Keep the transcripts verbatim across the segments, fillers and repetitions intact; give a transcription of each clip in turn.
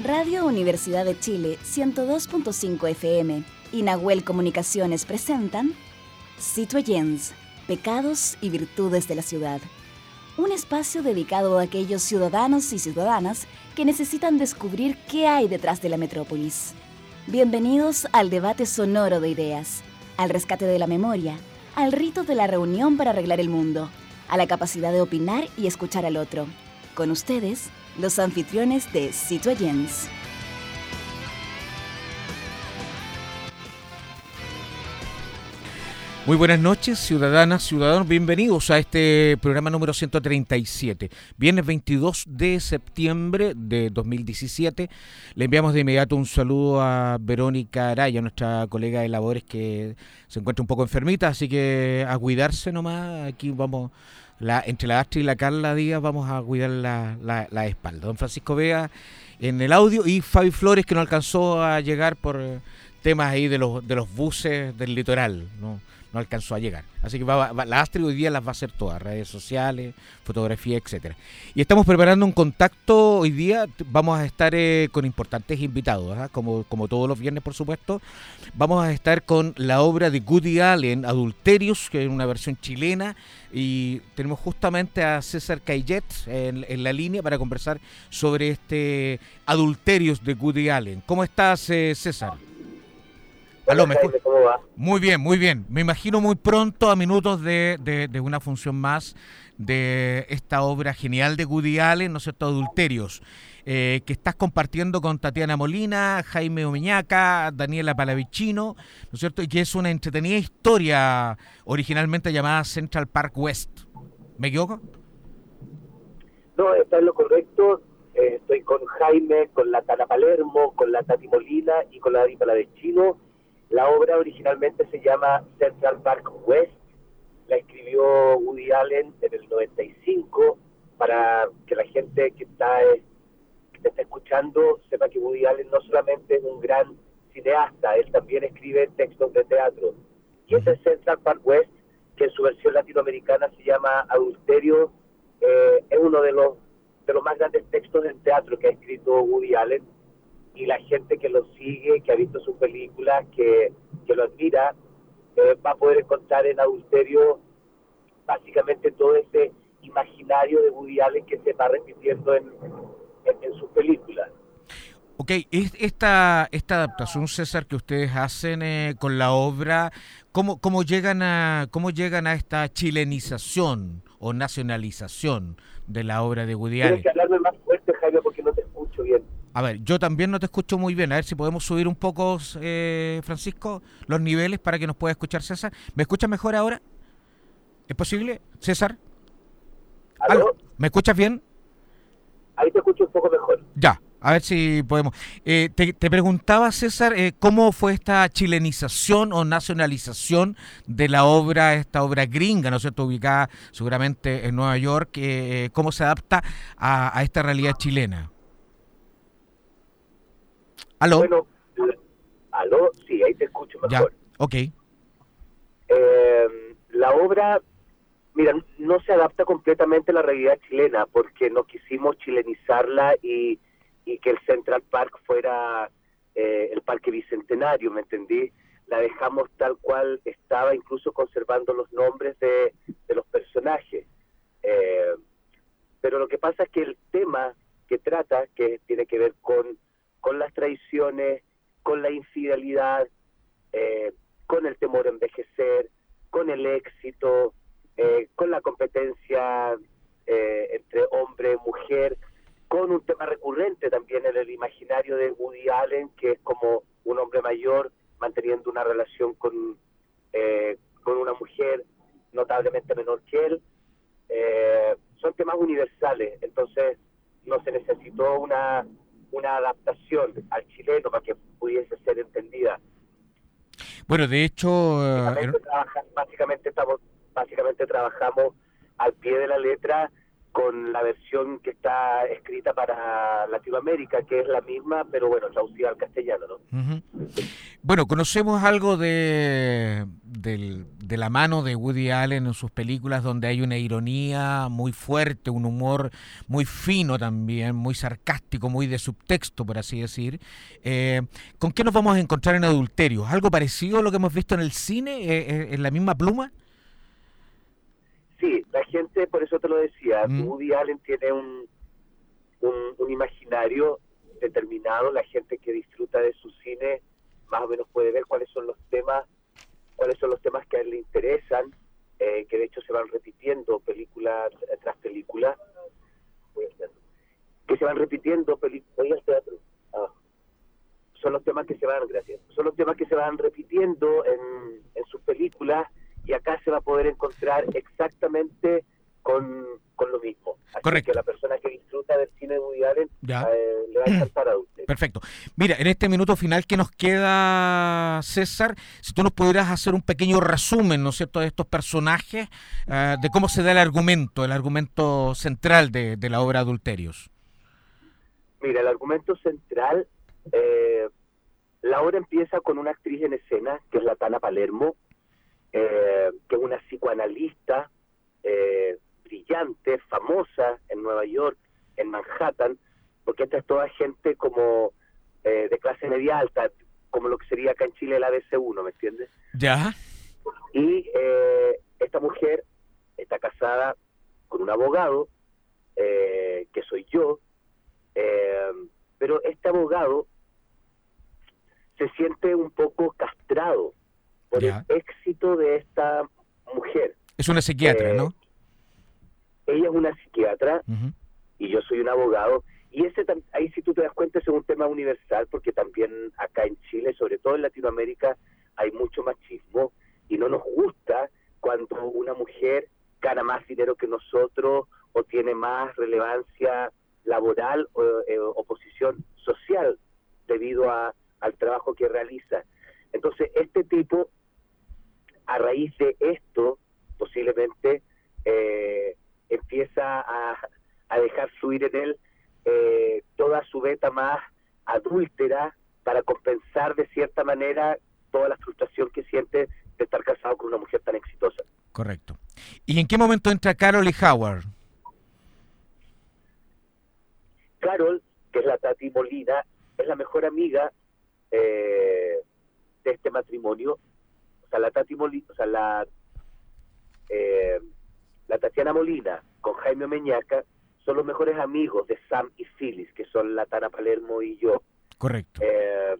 Radio Universidad de Chile ciento dos punto cinco F M y Nahuel Comunicaciones presentan Citoyens, Pecados y Virtudes de la Ciudad. Un espacio dedicado a aquellos ciudadanos y ciudadanas que necesitan descubrir qué hay detrás de la metrópolis. Bienvenidos al debate sonoro de ideas, al rescate de la memoria, al rito de la reunión para arreglar el mundo, a la capacidad de opinar y escuchar al otro. Con ustedes, los anfitriones de Citoyens. Muy buenas noches, ciudadanas, ciudadanos, bienvenidos a este programa número ciento treinta y siete. Viernes veintidós de septiembre de dos mil diecisiete. Le enviamos de inmediato un saludo a Verónica Araya, nuestra colega de labores que se encuentra un poco enfermita, así que a cuidarse nomás. Aquí vamos, la, entre la Astrid y la Carla Díaz, vamos a cuidar la, la, la espalda. Don Francisco Vega en el audio y Fabi Flores, que no alcanzó a llegar por temas ahí de los, de los buses del litoral, ¿no? No alcanzó a llegar. Así que va, va, la Astrid hoy día las va a hacer todas, redes sociales, fotografía, etcétera. Y estamos preparando un contacto hoy día, vamos a estar eh, con importantes invitados, ¿eh? como, como todos los viernes, por supuesto. Vamos a estar con la obra de Woody Allen, Adulterios, que es una versión chilena, y tenemos justamente a César Cayet en, en la línea para conversar sobre este Adulterios de Woody Allen. ¿Cómo estás, eh, César? Hola, Aló, Jaime, ¿cómo va? Muy bien, muy bien. Me imagino muy pronto, a minutos de, de, de una función más de esta obra genial de Woody Allen, ¿no es cierto?, Adulterios, eh, que estás compartiendo con Tatiana Molina, Jaime Omeñaca, Daniela Palavicino, ¿no es cierto?, y que es una entretenida historia originalmente llamada Central Park West. ¿Me equivoco? No, está en lo correcto. Eh, estoy con Jaime, con la Tana Palermo, con la Tati Molina y con la Dani Palavicino. La obra originalmente se llama Central Park West, la escribió Woody Allen en el noventa y cinco, para que la gente que está, que te está escuchando sepa que Woody Allen no solamente es un gran cineasta, él también escribe textos de teatro. Y ese Central Park West, que en su versión latinoamericana se llama Adulterio, eh, es uno de los, de los más grandes textos en teatro que ha escrito Woody Allen. Y la gente que lo sigue, que ha visto sus películas, que, que lo admira, eh, va a poder encontrar en Adulterio básicamente todo ese imaginario de Woody Allen que se va repitiendo en, en, en sus películas. Ok, esta, esta adaptación, César, que ustedes hacen eh, con la obra, ¿cómo, cómo, llegan a, ¿cómo llegan a esta chilenización o nacionalización de la obra de Woody Allen? Tienes que hablarme más fuerte, Jaime, porque no te escucho bien. A ver, yo también no te escucho muy bien. A ver si podemos subir un poco, eh, Francisco, los niveles para que nos pueda escuchar César. ¿Me escuchas mejor ahora? ¿Es posible, César? ¿Aló? ¿Aló? ¿Me escuchas bien? Ahí te escucho un poco mejor. Ya, a ver si podemos. Eh, te, te preguntaba, César, eh, ¿cómo fue esta chilenización o nacionalización de la obra, esta obra gringa, ¿no es cierto?, ubicada seguramente en Nueva York, eh, ¿cómo se adapta a, a esta realidad chilena? ¿Aló? Bueno, aló, sí, ahí te escucho mejor. Ya, ok. Eh, la obra, mira, no se adapta completamente a la realidad chilena porque no quisimos chilenizarla y, y que el Central Park fuera eh, el Parque Bicentenario, ¿me entendí? La dejamos tal cual estaba, incluso conservando los nombres de, de los personajes. Eh, pero lo que pasa es que el tema que trata, que tiene que ver con con las traiciones, con la infidelidad, eh, con el temor a envejecer, con el éxito, eh, con la competencia eh, entre hombre y mujer, con un tema recurrente también en el imaginario de Woody Allen, que es como un hombre mayor manteniendo una relación con, eh, con una mujer notablemente menor que él. Eh, son temas universales, entonces no se necesitó una... una adaptación al chileno para que pudiese ser entendida. Bueno, de hecho, básicamente, uh, trabaja, básicamente estamos, básicamente trabajamos al pie de la letra con la versión que está escrita para Latinoamérica, que es la misma, pero bueno, traducida al castellano, ¿no? Uh-huh. Bueno, conocemos algo de, del, de la mano de Woody Allen en sus películas, donde hay una ironía muy fuerte, un humor muy fino también, muy sarcástico, muy de subtexto, por así decir. Eh, ¿Con qué nos vamos a encontrar en Adulterios? ¿Algo parecido a lo que hemos visto en el cine, eh, en la misma pluma? Sí, la gente, por eso te lo decía, Mm. Woody Allen tiene un, un, un imaginario determinado. La gente que disfruta de su cine más o menos puede ver cuáles son los temas, cuáles son los temas que a él le interesan, eh, que de hecho se van repitiendo película tras película, que se van repitiendo película al teatro. Ah. Son los temas que se van, gracias, son los temas que se van repitiendo en, en sus películas, y acá se va a poder encontrar exactamente con, con lo mismo. Así Correcto. que la persona que disfruta del cine de Woody Allen Ya. eh, le va a encantar a usted. Perfecto. Mira, en este minuto final que nos queda, César, si tú nos pudieras hacer un pequeño resumen, ¿no es cierto?, de estos personajes, uh, de cómo se da el argumento, el argumento central de, de la obra Adulterios. Mira, el argumento central, eh, la obra empieza con una actriz en escena, que es la Tana Palermo, eh, que es una psicoanalista eh, brillante, famosa en Nueva York, en Manhattan, porque esta es toda gente como eh, de clase media alta, como lo que sería acá en Chile la B C uno, ¿me entiendes? Ya. Y eh, esta mujer está casada con un abogado, eh, que soy yo, eh, pero este abogado se siente un poco castrado por Ya. el éxito de esta mujer. Es una psiquiatra, Eh, ¿no? Ella es una psiquiatra Uh-huh. y yo soy un abogado, y ese tam- ahí si tú te das cuenta es un tema universal, porque también acá en Chile, sobre todo en Latinoamérica, hay mucho machismo y no nos gusta cuando una mujer gana más dinero que nosotros o tiene más relevancia laboral o, eh, o posición social debido a, al trabajo que realiza. Entonces este tipo, a raíz de esto, posiblemente eh, empieza a, a dejar fluir en él eh, toda su beta más adúltera para compensar de cierta manera toda la frustración que siente de estar casado con una mujer tan exitosa. Correcto. ¿Y en qué momento entra Carol y Howard? Carol, que es la Tati Molina, es la mejor amiga eh, de este matrimonio. O sea, la Tati Molina, o sea, la, eh, la Tatiana Molina con Jaime Meñaca son los mejores amigos de Sam y Phyllis, que son la Tana Palermo y yo. Correcto. Eh,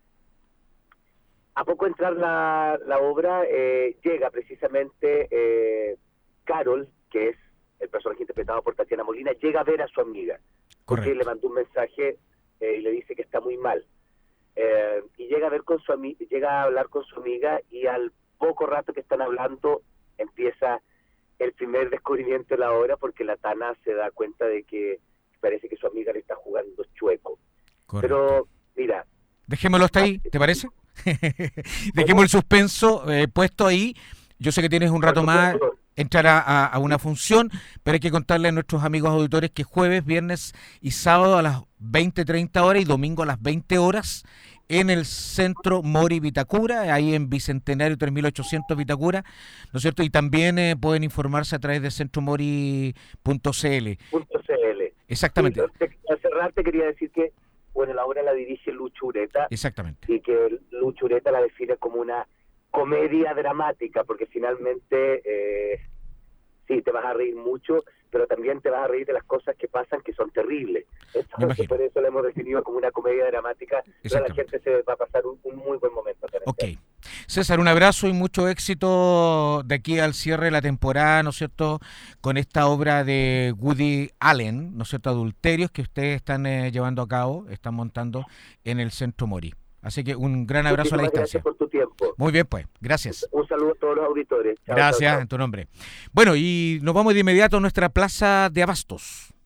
a poco entrar la, la obra, eh, llega precisamente eh, Carol, que es el personaje interpretado por Tatiana Molina, llega a ver a su amiga, porque Correcto. le mandó un mensaje eh, y le dice que está muy mal. Eh, y llega a ver con su ami- llega a hablar con su amiga, y al poco rato que están hablando empieza el primer descubrimiento de la obra, porque la Tana se da cuenta de que parece que su amiga le está jugando chueco. Correcto. Pero mira, Dejémoslo hasta ahí, ¿te parece? Dejemos el suspenso eh, puesto ahí. Yo sé que tienes un rato por más, supuesto, entrar a, a- a una función, pero hay que contarle a nuestros amigos auditores que jueves, viernes y sábado a las veinte treinta horas y domingo a las veinte horas en el Centro Mori Vitacura, ahí en Bicentenario tres mil ochocientos Vitacura, ¿no es cierto? Y también eh, pueden informarse a través de centromori punto c l. punto C L. Exactamente, Sí, te- al cerrar te quería decir que, bueno, la obra la dirige Lucho Ureta, exactamente. y que Lucho Ureta la define como una comedia dramática, porque finalmente eh, sí, te vas a reír mucho, pero también te vas a reír de las cosas que pasan, que son terribles. Entonces, imagino. por eso la hemos definido como una comedia dramática, pero la Exactamente. gente se va a pasar un, un muy buen momento. acá en el Ok. teatro. César, un abrazo y mucho éxito de aquí al cierre de la temporada, ¿no es cierto?, con esta obra de Woody Allen, ¿no es cierto?, Adulterios, que ustedes están eh, llevando a cabo, están montando en el Centro Mori. Así que un gran abrazo a la Muchísimas distancia. gracias por tu tiempo. Muy bien, pues, gracias. Un saludo a todos los auditores. Chao, Gracias, chao, chao. en tu nombre. Bueno, y nos vamos de inmediato a nuestra plaza de abastos.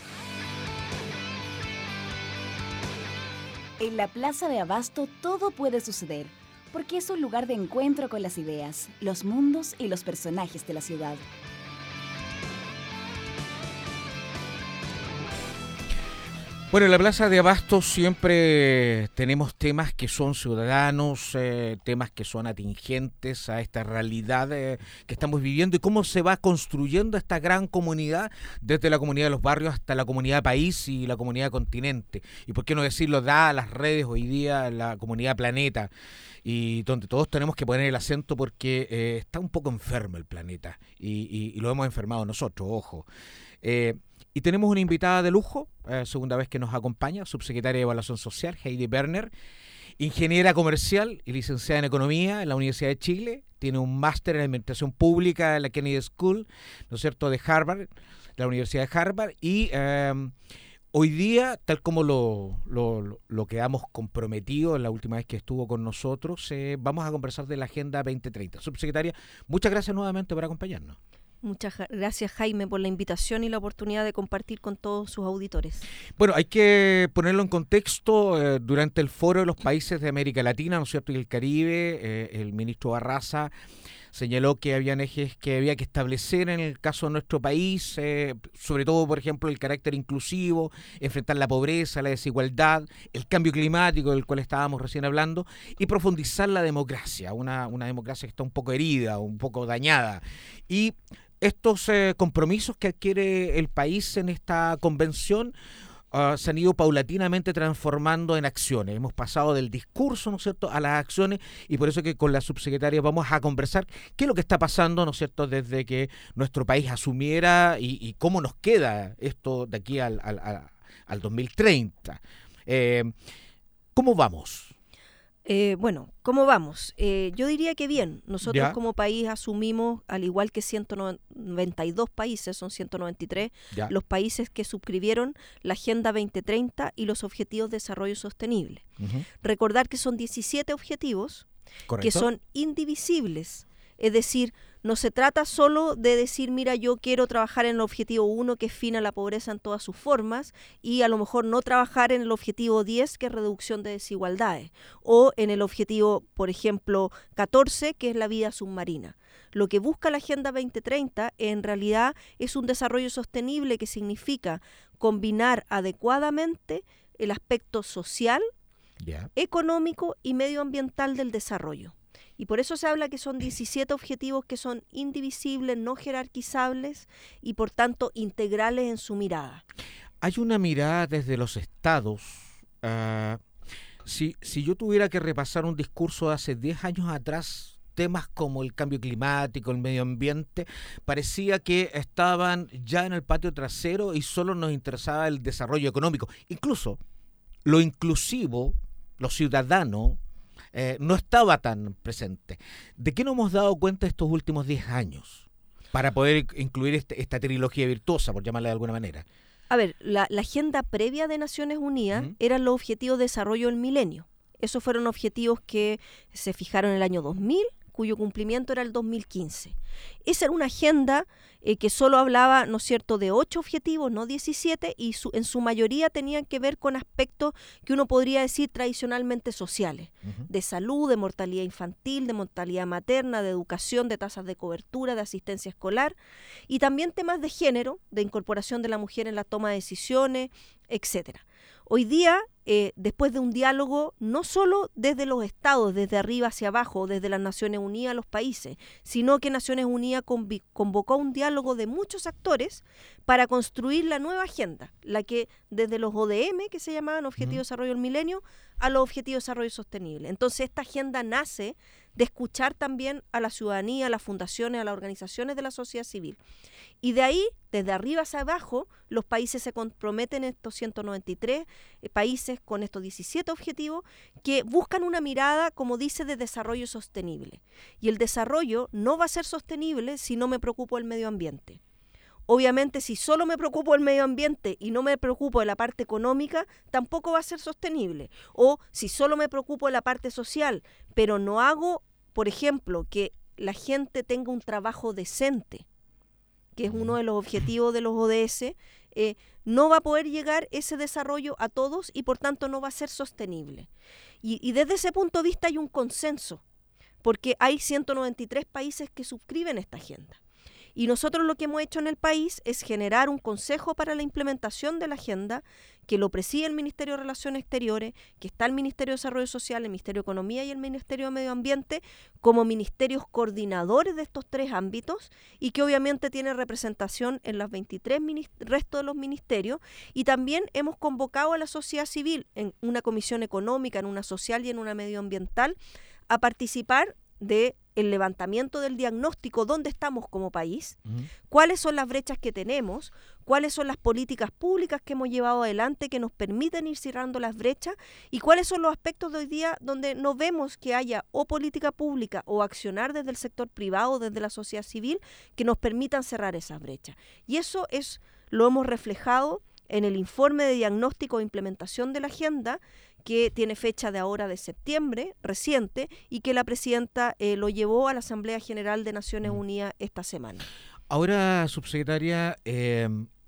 En la Plaza de Abasto todo puede suceder, porque es un lugar de encuentro con las ideas, los mundos y los personajes de la ciudad. Bueno, en la Plaza de Abastos siempre tenemos temas que son ciudadanos, eh, temas que son atingentes a esta realidad eh, que estamos viviendo y cómo se va construyendo esta gran comunidad, desde la comunidad de los barrios hasta la comunidad país y la comunidad continente. Y por qué no decirlo, da las redes hoy día, la comunidad planeta, y donde todos tenemos que poner el acento porque eh, está un poco enfermo el planeta y, y, y lo hemos enfermado nosotros, ojo. Eh, Y tenemos una invitada de lujo, eh, segunda vez que nos acompaña, subsecretaria de Evaluación Social, Heidi Berner, ingeniera comercial y licenciada en Economía en la Universidad de Chile, tiene un máster en Administración Pública en la Kennedy School, ¿no es cierto?, de Harvard, de la Universidad de Harvard, y eh, hoy día, tal como lo, lo, lo quedamos comprometidos la última vez que estuvo con nosotros, eh, vamos a conversar de la Agenda veinte treinta. Subsecretaria, muchas gracias nuevamente por acompañarnos. Muchas gracias, Jaime, por la invitación y la oportunidad de compartir con todos sus auditores. Bueno, hay que ponerlo en contexto. Eh, durante el Foro de los Países de América Latina, ¿no es cierto?, y el Caribe, eh, el ministro Barraza señaló que habían ejes que había que establecer en el caso de nuestro país, eh, sobre todo, por ejemplo, el carácter inclusivo, enfrentar la pobreza, la desigualdad, el cambio climático del cual estábamos recién hablando, y profundizar la democracia, una, una democracia que está un poco herida, un poco dañada. Y estos eh, compromisos que adquiere el país en esta convención uh, se han ido paulatinamente transformando en acciones. Hemos pasado del discurso, ¿no es cierto?, a las acciones, y por eso que con la subsecretaria vamos a conversar qué es lo que está pasando, ¿no es cierto?, desde que nuestro país asumiera y, y cómo nos queda esto de aquí al, al, al, al dos mil treinta. Eh, ¿Cómo vamos? Eh, bueno, ¿cómo vamos? Eh, yo diría que bien. Nosotros ¿Ya? como país asumimos, al igual que ciento noventa y dos países, son ciento noventa y tres, ¿Ya? los países que suscribieron la Agenda veinte treinta y los Objetivos de Desarrollo Sostenible. Uh-huh. Recordar que son diecisiete objetivos ¿Correcto? que son indivisibles. Es decir, no se trata solo de decir, mira, yo quiero trabajar en el objetivo uno, que es fin a la pobreza en todas sus formas, y a lo mejor no trabajar en el objetivo diez, que es reducción de desigualdades, o en el objetivo, por ejemplo, catorce, que es la vida submarina. Lo que busca la Agenda veinte treinta en realidad es un desarrollo sostenible que significa combinar adecuadamente el aspecto social, ¿Ya? económico y medioambiental del desarrollo. Y por eso se habla que son diecisiete objetivos que son indivisibles, no jerarquizables y por tanto integrales en su mirada. Hay una mirada desde los estados. Uh, si, si yo tuviera que repasar un discurso de hace diez años atrás, temas como el cambio climático, el medio ambiente, parecía que estaban ya en el patio trasero y solo nos interesaba el desarrollo económico. Incluso lo inclusivo, lo ciudadano, Eh, no estaba tan presente. ¿De qué nos hemos dado cuenta estos últimos diez años para poder incluir este, esta trilogía virtuosa, por llamarla de alguna manera? A ver, la, la agenda previa de Naciones Unidas uh-huh. eran los objetivos de desarrollo del milenio. Esos fueron objetivos que se fijaron en el año dos mil, cuyo cumplimiento era el dos mil quince. Esa era una agenda eh, que solo hablaba, ¿no es cierto?, de ocho objetivos, no diecisiete, y su, en su mayoría tenían que ver con aspectos que uno podría decir tradicionalmente sociales, uh-huh. de salud, de mortalidad infantil, de mortalidad materna, de educación, de tasas de cobertura, de asistencia escolar, y también temas de género, de incorporación de la mujer en la toma de decisiones, etcétera. Hoy día, eh, después de un diálogo, no solo desde los estados, desde arriba hacia abajo, desde las Naciones Unidas a los países, sino que Naciones Unidas conv- convocó un diálogo de muchos actores para construir la nueva agenda, la que desde los O D M, que se llamaban Objetivos uh-huh. de Desarrollo del Milenio, a los Objetivos de Desarrollo Sostenible. Entonces, esta agenda nace de escuchar también a la ciudadanía, a las fundaciones, a las organizaciones de la sociedad civil. Y de ahí, desde arriba hacia abajo, los países se comprometen en estos ciento noventa y tres eh, países con estos diecisiete objetivos que buscan una mirada, como dice, de desarrollo sostenible. Y el desarrollo no va a ser sostenible si no me preocupo del medio ambiente. Obviamente, si solo me preocupo del medio ambiente y no me preocupo de la parte económica, tampoco va a ser sostenible. O si solo me preocupo de la parte social, pero no hago, por ejemplo, que la gente tenga un trabajo decente, que es uno de los objetivos de los O D S, eh, no va a poder llegar ese desarrollo a todos y por tanto no va a ser sostenible. Y, y desde ese punto de vista hay un consenso, porque hay ciento noventa y tres países que suscriben esta agenda. Y nosotros lo que hemos hecho en el país es generar un consejo para la implementación de la agenda que lo preside el Ministerio de Relaciones Exteriores, que está el Ministerio de Desarrollo Social, el Ministerio de Economía y el Ministerio de Medio Ambiente como ministerios coordinadores de estos tres ámbitos y que obviamente tiene representación en los veintitrés minist- restos de los ministerios. Y también hemos convocado a la sociedad civil en una comisión económica, en una social y en una medioambiental a participar de el levantamiento del diagnóstico, dónde estamos como país, uh-huh. cuáles son las brechas que tenemos, cuáles son las políticas públicas que hemos llevado adelante que nos permiten ir cerrando las brechas y cuáles son los aspectos de hoy día donde no vemos que haya o política pública o accionar desde el sector privado, desde la sociedad civil, que nos permitan cerrar esas brechas. Y eso es lo hemos reflejado en el informe de diagnóstico e implementación de la agenda, que tiene fecha de ahora de septiembre, reciente, y que la presidenta eh, lo llevó a la Asamblea General de Naciones Unidas esta semana. Ahora, subsecretaria, eh,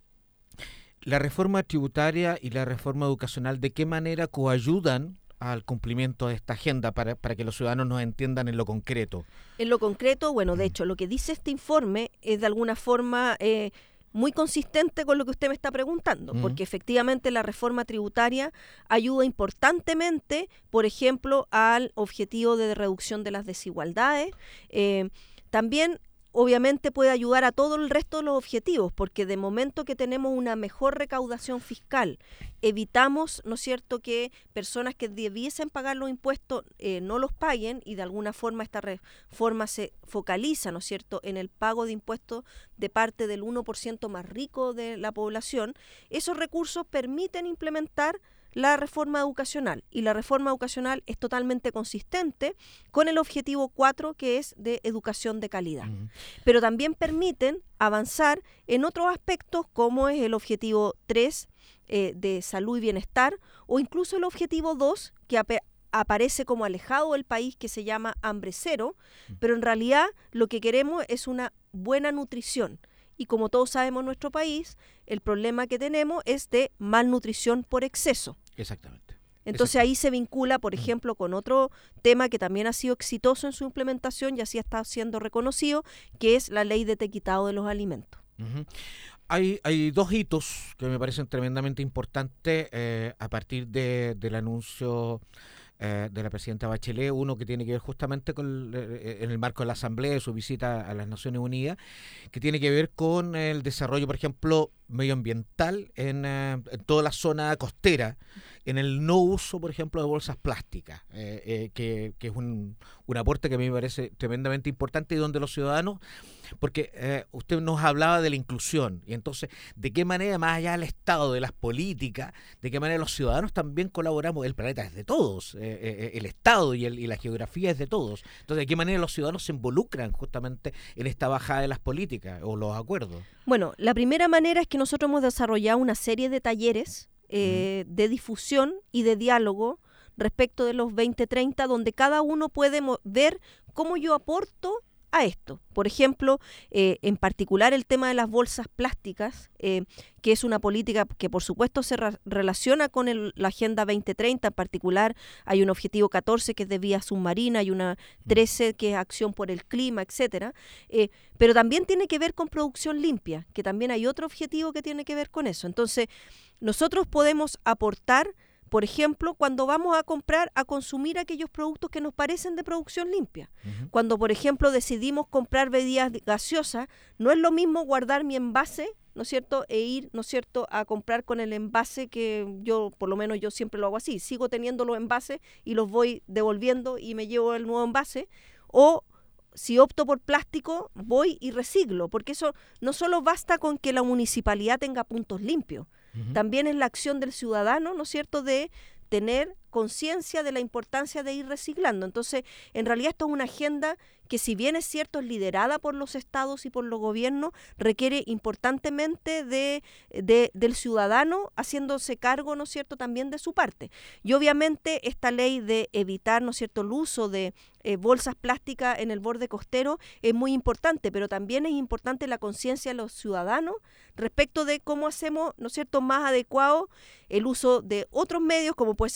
la reforma tributaria y la reforma educacional, ¿de qué manera coayudan al cumplimiento de esta agenda para, para que los ciudadanos nos entiendan en lo concreto? En lo concreto, bueno, de hecho, lo que dice este informe es de alguna forma Eh, muy consistente con lo que usted me está preguntando, uh-huh. porque efectivamente la reforma tributaria ayuda importantemente, por ejemplo, al objetivo de reducción de las desigualdades. Eh, también, obviamente, puede ayudar a todo el resto de los objetivos, porque de momento que tenemos una mejor recaudación fiscal, evitamos, ¿no es cierto?, que personas que debiesen pagar los impuestos eh, no los paguen, y de alguna forma esta reforma se focaliza, ¿no es cierto?, en el pago de impuestos de parte del uno por ciento más rico de la población. Esos recursos permiten implementar la reforma educacional, y la reforma educacional es totalmente consistente con el objetivo cuatro, que es de educación de calidad. Uh-huh. Pero también permiten avanzar en otros aspectos, como es el objetivo tres, eh, de salud y bienestar, o incluso el objetivo dos, que ap- aparece como alejado del país, que se llama hambre cero, uh-huh. pero en realidad lo que queremos es una buena nutrición. Y como todos sabemos en nuestro país, el problema que tenemos es de malnutrición por exceso. Exactamente. Entonces ahí se vincula, por ejemplo, con otro tema que también ha sido exitoso en su implementación y así está siendo reconocido, que es la ley de etiquetado de los alimentos. Uh-huh. Hay, hay dos hitos que me parecen tremendamente importantes eh, a partir de, del anuncio eh, de la presidenta Bachelet, uno que tiene que ver justamente con eh, en el marco de la Asamblea, de su visita a las Naciones Unidas, que tiene que ver con el desarrollo, por ejemplo, medioambiental en, eh, en toda la zona costera, en el no uso, por ejemplo, de bolsas plásticas, eh, eh, que, que es un, un aporte que a mí me parece tremendamente importante y donde los ciudadanos, porque eh, usted nos hablaba de la inclusión, y entonces, ¿de qué manera, más allá del Estado, de las políticas, de qué manera los ciudadanos también colaboramos? El planeta es de todos, eh, eh, el Estado y, el, y la geografía es de todos. Entonces, ¿de qué manera los ciudadanos se involucran justamente en esta bajada de las políticas o los acuerdos? Bueno, la primera manera es que nosotros hemos desarrollado una serie de talleres eh, de difusión y de diálogo respecto de los veinte treinta, donde cada uno puede mo- ver cómo yo aporto a esto. Por ejemplo, eh, en particular el tema de las bolsas plásticas, eh, que es una política que por supuesto se ra- relaciona con el, la Agenda veinte treinta. En particular hay un objetivo catorce que es de vía submarina, hay una trece que es acción por el clima, etcétera. Eh, pero también tiene que ver con producción limpia, que también hay otro objetivo que tiene que ver con eso. Entonces, nosotros podemos aportar, por ejemplo, cuando vamos a comprar, a consumir aquellos productos que nos parecen de producción limpia. Uh-huh. Cuando, por ejemplo, decidimos comprar bebidas gaseosas, no es lo mismo guardar mi envase, ¿no es cierto?, e ir, ¿no es cierto?, a comprar con el envase que yo, por lo menos yo siempre lo hago así, sigo teniendo los envases y los voy devolviendo y me llevo el nuevo envase, o si opto por plástico, voy y reciclo, porque eso no solo basta con que la municipalidad tenga puntos limpios, uh-huh. también es la acción del ciudadano, ¿no es cierto?, de tener conciencia de la importancia de ir reciclando. Entonces, en realidad esto es una agenda que, si bien es cierto, es liderada por los estados y por los gobiernos, requiere importantemente de, de, del ciudadano haciéndose cargo, ¿no es cierto?, también de su parte. Y obviamente esta ley de evitar, ¿no es cierto?, el uso de eh, bolsas plásticas en el borde costero es muy importante, pero también es importante la conciencia de los ciudadanos respecto de cómo hacemos, ¿no es cierto?, más adecuado el uso de otros medios, como puede ser mochilas,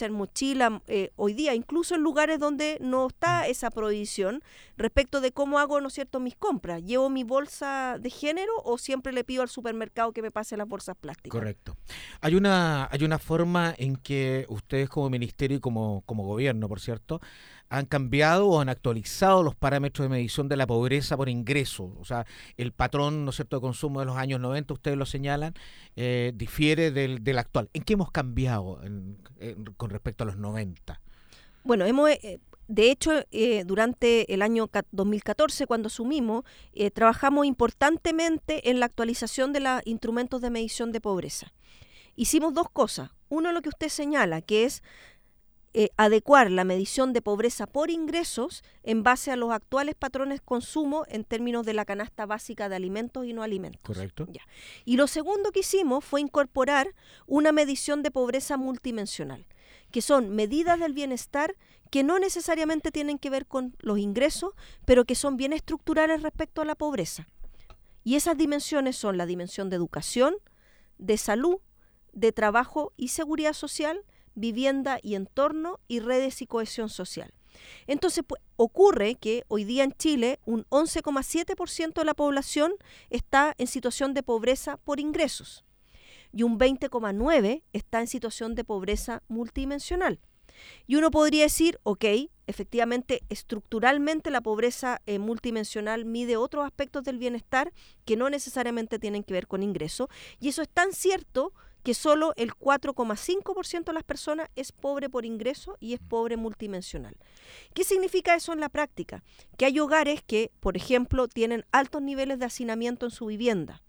mochila eh, hoy día, incluso en lugares donde no está esa prohibición respecto de cómo hago, ¿no es cierto?, mis compras. ¿Llevo mi bolsa de género o siempre le pido al supermercado que me pase las bolsas plásticas? Correcto. Hay una, hay una forma en que ustedes como ministerio y como, como gobierno, por cierto, han cambiado o han actualizado los parámetros de medición de la pobreza por ingreso. O sea, el patrón, ¿no es cierto?, de consumo de los años noventa, ustedes lo señalan, eh, difiere del, del actual. ¿En qué hemos cambiado en, en, con respecto a los noventa? Bueno, hemos... Eh, De hecho, eh, durante el año dos mil catorce, cuando asumimos, eh, trabajamos importantemente en la actualización de los instrumentos de medición de pobreza. Hicimos dos cosas. Uno, lo que usted señala, que es eh, adecuar la medición de pobreza por ingresos en base a los actuales patrones de consumo en términos de la canasta básica de alimentos y no alimentos. Correcto. Ya. Y lo segundo que hicimos fue incorporar una medición de pobreza multidimensional, que son medidas del bienestar que no necesariamente tienen que ver con los ingresos, pero que son bien estructurales respecto a la pobreza. Y esas dimensiones son la dimensión de educación, de salud, de trabajo y seguridad social, vivienda y entorno, y redes y cohesión social. Entonces, pues, ocurre que hoy día en Chile un once coma siete por ciento de la población está en situación de pobreza por ingresos y un veinte coma nueve por ciento está en situación de pobreza multidimensional. Y uno podría decir, ok, efectivamente, estructuralmente la pobreza eh, multidimensional mide otros aspectos del bienestar que no necesariamente tienen que ver con ingresos, y eso es tan cierto que solo el cuatro coma cinco por ciento de las personas es pobre por ingreso y es pobre multidimensional. ¿Qué significa eso en la práctica? Que hay hogares que, por ejemplo, tienen altos niveles de hacinamiento en su vivienda,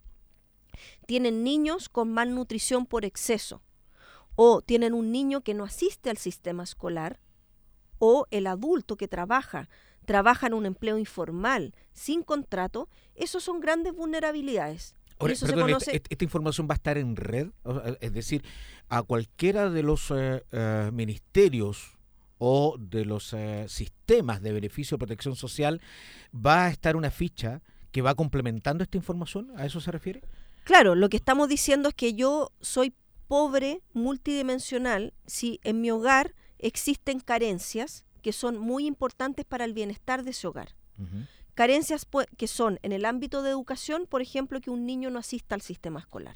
tienen niños con malnutrición por exceso, o tienen un niño que no asiste al sistema escolar, o el adulto que trabaja, trabaja en un empleo informal, sin contrato. Esos son grandes vulnerabilidades. Ahora, eso perdón, se conoce... esta, esta información va a estar en red, es decir, a cualquiera de los eh, eh, ministerios o de los eh, sistemas de beneficio de protección social va a estar una ficha que va complementando esta información. ¿A eso se refiere? Claro, lo que estamos diciendo es que yo soy pobre multidimensional si en mi hogar existen carencias que son muy importantes para el bienestar de ese hogar. Uh-huh. Carencias que son en el ámbito de educación, por ejemplo, que un niño no asista al sistema escolar.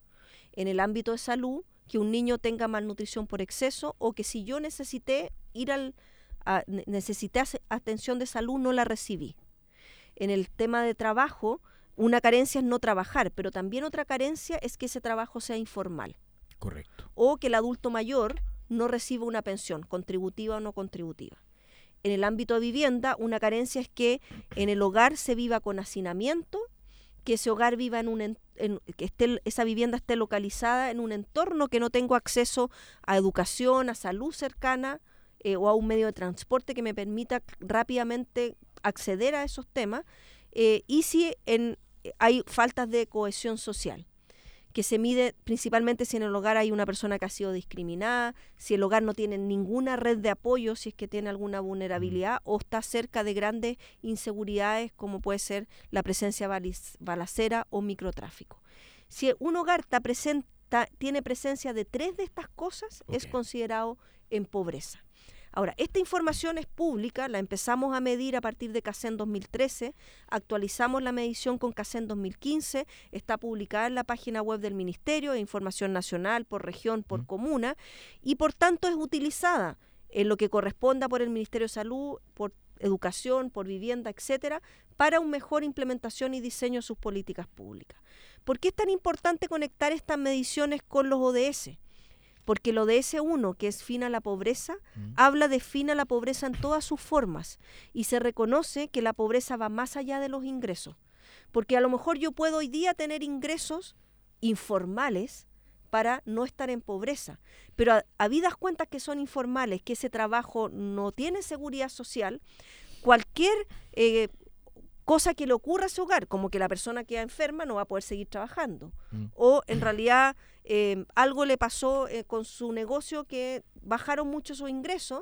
En el ámbito de salud, que un niño tenga malnutrición por exceso, o que si yo necesité ir al a, necesité atención de salud, no la recibí. En el tema de trabajo, una carencia es no trabajar, pero también otra carencia es que ese trabajo sea informal. Correcto. O que el adulto mayor no reciba una pensión, contributiva o no contributiva. En el ámbito de vivienda, una carencia es que en el hogar se viva con hacinamiento, que ese hogar viva en un en, en, que esté, esa vivienda esté localizada en un entorno que no tengo acceso a educación, a salud cercana, eh, o a un medio de transporte que me permita rápidamente acceder a esos temas, eh, y si en, hay faltas de cohesión social, que se mide principalmente si en el hogar hay una persona que ha sido discriminada, si el hogar no tiene ninguna red de apoyo, si es que tiene alguna vulnerabilidad, o está cerca de grandes inseguridades como puede ser la presencia balacera o microtráfico. Si un hogar está presenta, tiene presencia de tres de estas cosas, okay, es considerado en pobreza. Ahora, esta información es pública, la empezamos a medir a partir de CACEN dos mil trece, actualizamos la medición con CACEN dos mil quince, está publicada en la página web del Ministerio, de información nacional, por región, por mm. comuna, y por tanto es utilizada en lo que corresponda por el Ministerio de Salud, por educación, por vivienda, etcétera, para una mejor implementación y diseño de sus políticas públicas. ¿Por qué es tan importante conectar estas mediciones con los O D S? Porque el O D S uno, que es fin a la pobreza, mm. habla de fin a la pobreza en todas sus formas, y se reconoce que la pobreza va más allá de los ingresos. Porque a lo mejor yo puedo hoy día tener ingresos informales para no estar en pobreza, pero a, habidas cuentas que son informales, que ese trabajo no tiene seguridad social, cualquier eh, cosa que le ocurra a ese hogar, como que la persona queda enferma, no va a poder seguir trabajando, mm. o en realidad eh, algo le pasó eh, con su negocio que bajaron mucho sus ingresos,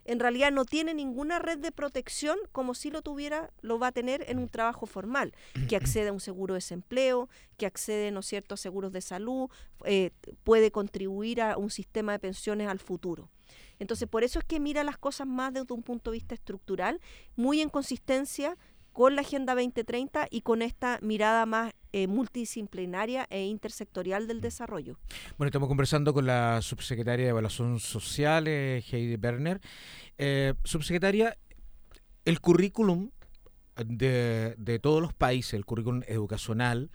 en realidad no tiene ninguna red de protección como si lo tuviera, lo va a tener en un trabajo formal, que accede a un seguro de desempleo, que accede, ¿no es cierto?, a seguros de salud, eh, puede contribuir a un sistema de pensiones al futuro. Entonces, por eso es que mira las cosas más desde un punto de vista estructural, muy en consistencia con la Agenda veinte treinta y con esta mirada más eh, multidisciplinaria e intersectorial del desarrollo. Bueno, estamos conversando con la subsecretaria de Evaluación Social, eh, Heidi Berner. Eh, subsecretaria, el currículum de, de todos los países, el currículum educacional,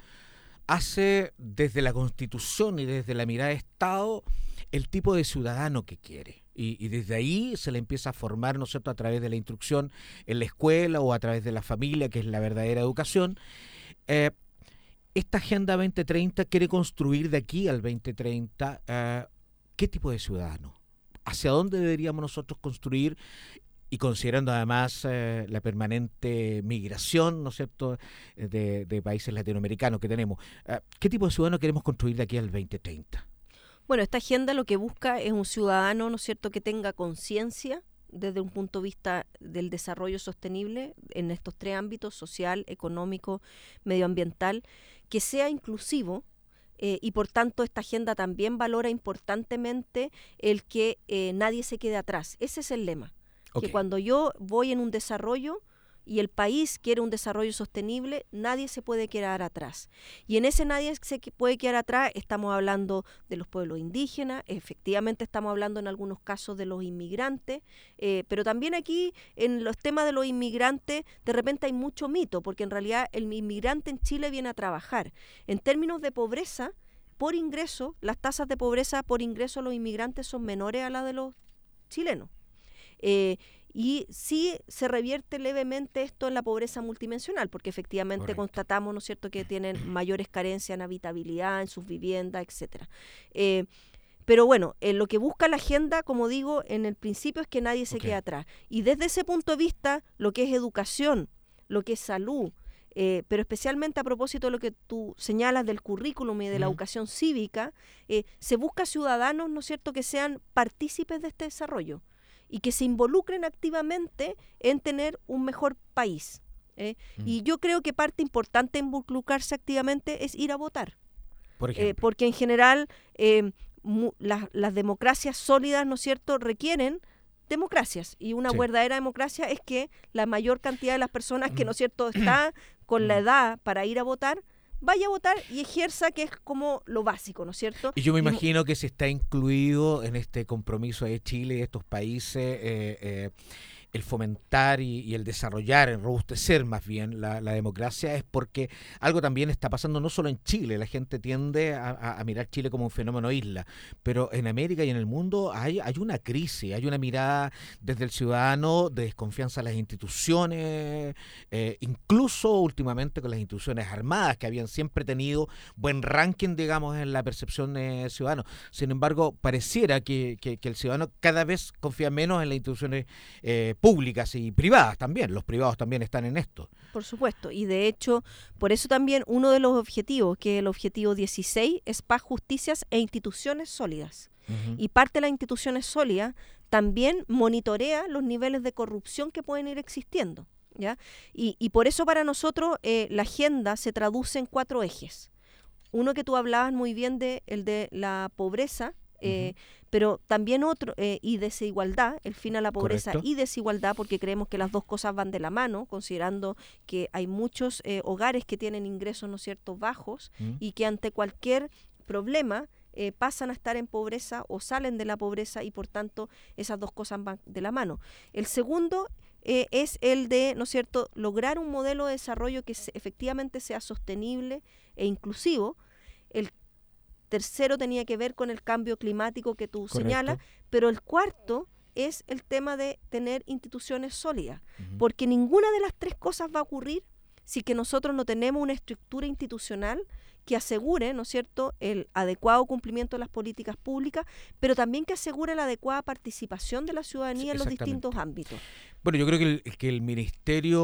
hace desde la Constitución y desde la mirada de Estado el tipo de ciudadano que quiere. Y, y desde ahí se le empieza a formar, ¿no es cierto?, a través de la instrucción en la escuela o a través de la familia, que es la verdadera educación. Eh, esta Agenda veinte treinta quiere construir de aquí al veinte treinta eh, ¿qué tipo de ciudadano? ¿Hacia dónde deberíamos nosotros construir? Y considerando además eh, la permanente migración, ¿no es cierto?, de, de países latinoamericanos que tenemos. Eh, ¿Qué tipo de ciudadano queremos construir de aquí al veinte treinta? Bueno, esta agenda lo que busca es un ciudadano, ¿no es cierto?, que tenga conciencia desde un punto de vista del desarrollo sostenible en estos tres ámbitos, social, económico, medioambiental, que sea inclusivo, eh, y por tanto esta agenda también valora importantemente el que eh, nadie se quede atrás. Ese es el lema. Okay. Que cuando yo voy en un desarrollo y el país quiere un desarrollo sostenible, nadie se puede quedar atrás. Y en ese nadie se puede quedar atrás, estamos hablando de los pueblos indígenas, efectivamente estamos hablando en algunos casos de los inmigrantes, eh, pero también aquí en los temas de los inmigrantes de repente hay mucho mito, porque en realidad el inmigrante en Chile viene a trabajar. En términos de pobreza, por ingreso, las tasas de pobreza por ingreso de los inmigrantes son menores a las de los chilenos. Eh, y sí se revierte levemente esto en la pobreza multidimensional, porque efectivamente Correcto. Constatamos, ¿no es cierto?, que tienen mayores carencias en habitabilidad, en sus viviendas, etcétera. Eh, pero bueno, eh, lo que busca la agenda, como digo, en el principio es que nadie se okay. quede atrás. Y desde ese punto de vista, lo que es educación, lo que es salud, eh, pero especialmente a propósito de lo que tú señalas del currículum y de uh-huh. la educación cívica, eh, se busca ciudadanos, ¿no es cierto?, que sean partícipes de este desarrollo y que se involucren activamente en tener un mejor país. ¿eh? Mm. Y yo creo que parte importante de involucrarse activamente es ir a votar. Por ejemplo. Eh, porque en general eh, mu- la, las democracias sólidas, ¿no es cierto?, requieren democracias. Y una sí. verdadera democracia es que la mayor cantidad de las personas que, ¿no es cierto?, está con la edad para ir a votar, vaya a votar y ejerza, que es como lo básico, ¿no es cierto? Y yo me imagino que se está incluido en este compromiso de Chile y de estos países eh, eh, el fomentar y, y el desarrollar, el robustecer más bien la, la democracia, es porque algo también está pasando no solo en Chile. La gente tiende a, a, a mirar Chile como un fenómeno isla, pero en América y en el mundo hay, hay una crisis, hay una mirada desde el ciudadano de desconfianza a las instituciones, eh, incluso últimamente con las instituciones armadas, que habían siempre tenido buen ranking, digamos, en la percepción de ciudadanos. Sin embargo, pareciera que, que, que el ciudadano cada vez confía menos en las instituciones eh, públicas y privadas también. Los privados también están en esto. Por supuesto, y de hecho, por eso también uno de los objetivos, que es el objetivo dieciséis, es paz, justicias e instituciones sólidas. Uh-huh. Y parte de las instituciones sólidas también monitorea los niveles de corrupción que pueden ir existiendo, ¿ya? Y, y por eso para nosotros eh, la agenda se traduce en cuatro ejes. Uno que tú hablabas muy bien de el de la pobreza, Eh, uh-huh. pero también otro, eh, y desigualdad, el fin a la pobreza Correcto. Y desigualdad, porque creemos que las dos cosas van de la mano, considerando que hay muchos eh, hogares que tienen ingresos, ¿no es cierto?, bajos, uh-huh. y que ante cualquier problema eh, pasan a estar en pobreza o salen de la pobreza, y por tanto esas dos cosas van de la mano. El segundo eh, es el de, ¿no es cierto?, lograr un modelo de desarrollo que se, efectivamente sea sostenible e inclusivo. El tercero tenía que ver con el cambio climático que tú Correcto. Señalas, pero el cuarto es el tema de tener instituciones sólidas, uh-huh. porque ninguna de las tres cosas va a ocurrir si que nosotros no tenemos una estructura institucional que asegure, ¿no es cierto?, el adecuado cumplimiento de las políticas públicas, pero también que asegure la adecuada participación de la ciudadanía en los distintos ámbitos. Bueno, yo creo que el, que el ministerio...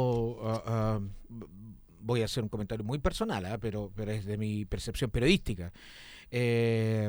Uh, uh, voy a hacer un comentario muy personal, ¿eh? pero, pero es de mi percepción periodística. Eh,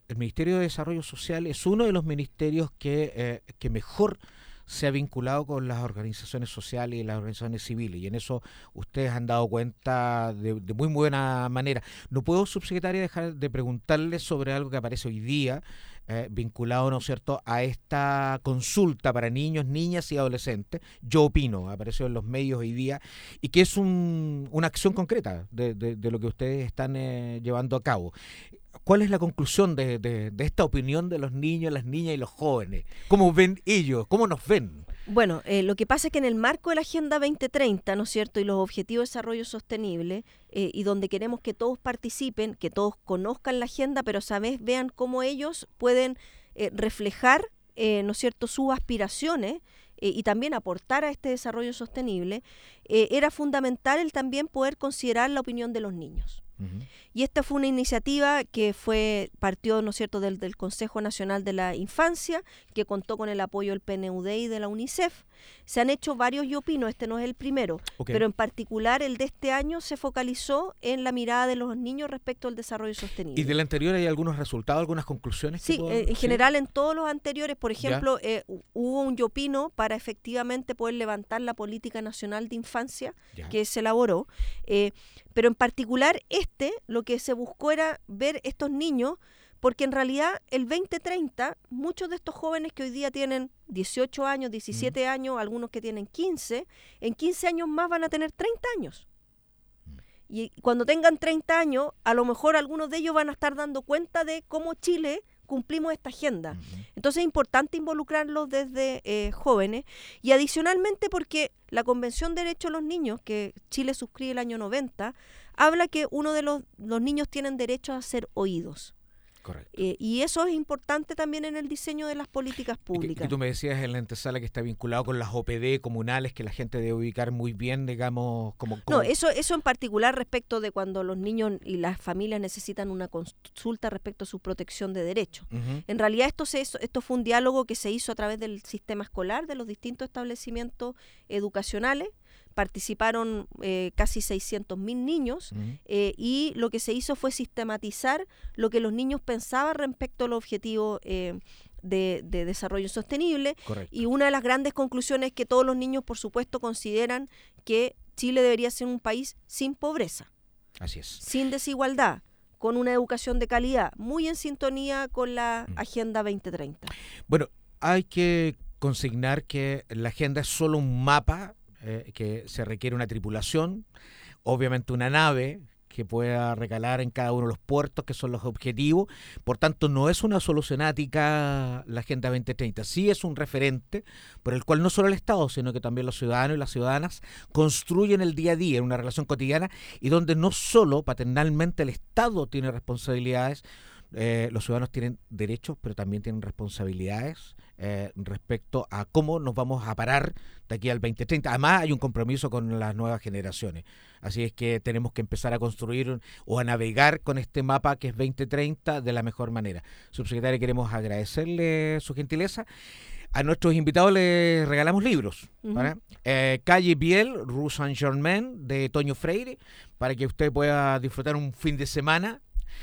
el Ministerio de Desarrollo Social es uno de los ministerios que, eh, que mejor se ha vinculado con las organizaciones sociales y las organizaciones civiles, y en eso ustedes han dado cuenta de, de muy buena manera. No puedo, subsecretaria, dejar de preguntarle sobre algo que aparece hoy día, eh, vinculado, ¿no es cierto?, a esta consulta para niños, niñas y adolescentes. Yo opino, apareció en los medios hoy día, y que es un, una acción concreta de, de, de lo que ustedes están eh, llevando a cabo. ¿Cuál es la conclusión de, de, de esta opinión de los niños, las niñas y los jóvenes? ¿Cómo ven ellos? ¿Cómo nos ven? Bueno, eh, lo que pasa es que en el marco de la Agenda veinte treinta, ¿no es cierto?, y los Objetivos de Desarrollo Sostenible, eh, y donde queremos que todos participen, que todos conozcan la agenda, pero a su vez vean cómo ellos pueden eh, reflejar, eh, ¿no es cierto?, sus aspiraciones, eh, y también aportar a este desarrollo sostenible, eh, era fundamental el también poder considerar la opinión de los niños. Uh-huh. Y esta fue una iniciativa que fue partió, ¿no es cierto?, del, del Consejo Nacional de la Infancia, que contó con el apoyo del P N U D y de la UNICEF. Se han hecho varios, yo opino, este no es el primero, okay, pero en particular el de este año se focalizó en la mirada de los niños respecto al desarrollo sostenible. ¿Y del anterior hay algunos resultados, algunas conclusiones? Sí, puedo... eh, en ¿Sí? general en todos los anteriores, por ejemplo, eh, hubo un yo opino para efectivamente poder levantar la Política Nacional de Infancia, ya, que se elaboró, eh, pero en particular este, lo que se buscó era ver estos niños, porque en realidad el veinte treinta, muchos de estos jóvenes que hoy día tienen dieciocho años, diecisiete mm. años, algunos que tienen quince, en quince años más van a tener treinta años. Mm. Y cuando tengan treinta años, a lo mejor algunos de ellos van a estar dando cuenta de cómo Chile cumplimos esta agenda. Mm-hmm. Entonces es importante involucrarlos desde eh, jóvenes, y adicionalmente porque la Convención de Derechos de los Niños, que Chile suscribe el año noventa, habla que uno de los, los niños tienen derecho a ser oídos. Correcto. Eh, y eso es importante también en el diseño de las políticas públicas. Y que, que tú me decías en la antesala que está vinculado con las O P D comunales, que la gente debe ubicar muy bien, digamos, como... como... No, eso, eso en particular respecto de cuando los niños y las familias necesitan una consulta respecto a su protección de derechos. Uh-huh. En realidad esto, se, esto fue un diálogo que se hizo a través del sistema escolar, de los distintos establecimientos educacionales. Participaron eh, casi seiscientos mil niños, uh-huh, eh, y lo que se hizo fue sistematizar lo que los niños pensaban respecto al objetivo eh, de, de desarrollo sostenible. Correcto. Y una de las grandes conclusiones es que todos los niños, por supuesto, consideran que Chile debería ser un país sin pobreza. Así es. Sin desigualdad, con una educación de calidad, muy en sintonía con la uh-huh. Agenda veinte treinta. Bueno, hay que consignar que la agenda es solo un mapa, Eh, que se requiere una tripulación, obviamente una nave que pueda recalar en cada uno de los puertos, que son los objetivos. Por tanto, no es una solución ática la Agenda veinte treinta, sí es un referente por el cual no solo el Estado, sino que también los ciudadanos y las ciudadanas construyen el día a día en una relación cotidiana, y donde no solo paternalmente el Estado tiene responsabilidades, eh, los ciudadanos tienen derechos, pero también tienen responsabilidades Eh, respecto a cómo nos vamos a parar de aquí al veinte treinta. Además hay un compromiso con las nuevas generaciones, así es que tenemos que empezar a construir o a navegar con este mapa que es veinte treinta de la mejor manera. Subsecretaria, queremos agradecerle su gentileza. A nuestros invitados les regalamos libros, uh-huh. eh, Calle Biel, Rue Saint-Germain, de Toño Freire, para que usted pueda disfrutar un fin de semana.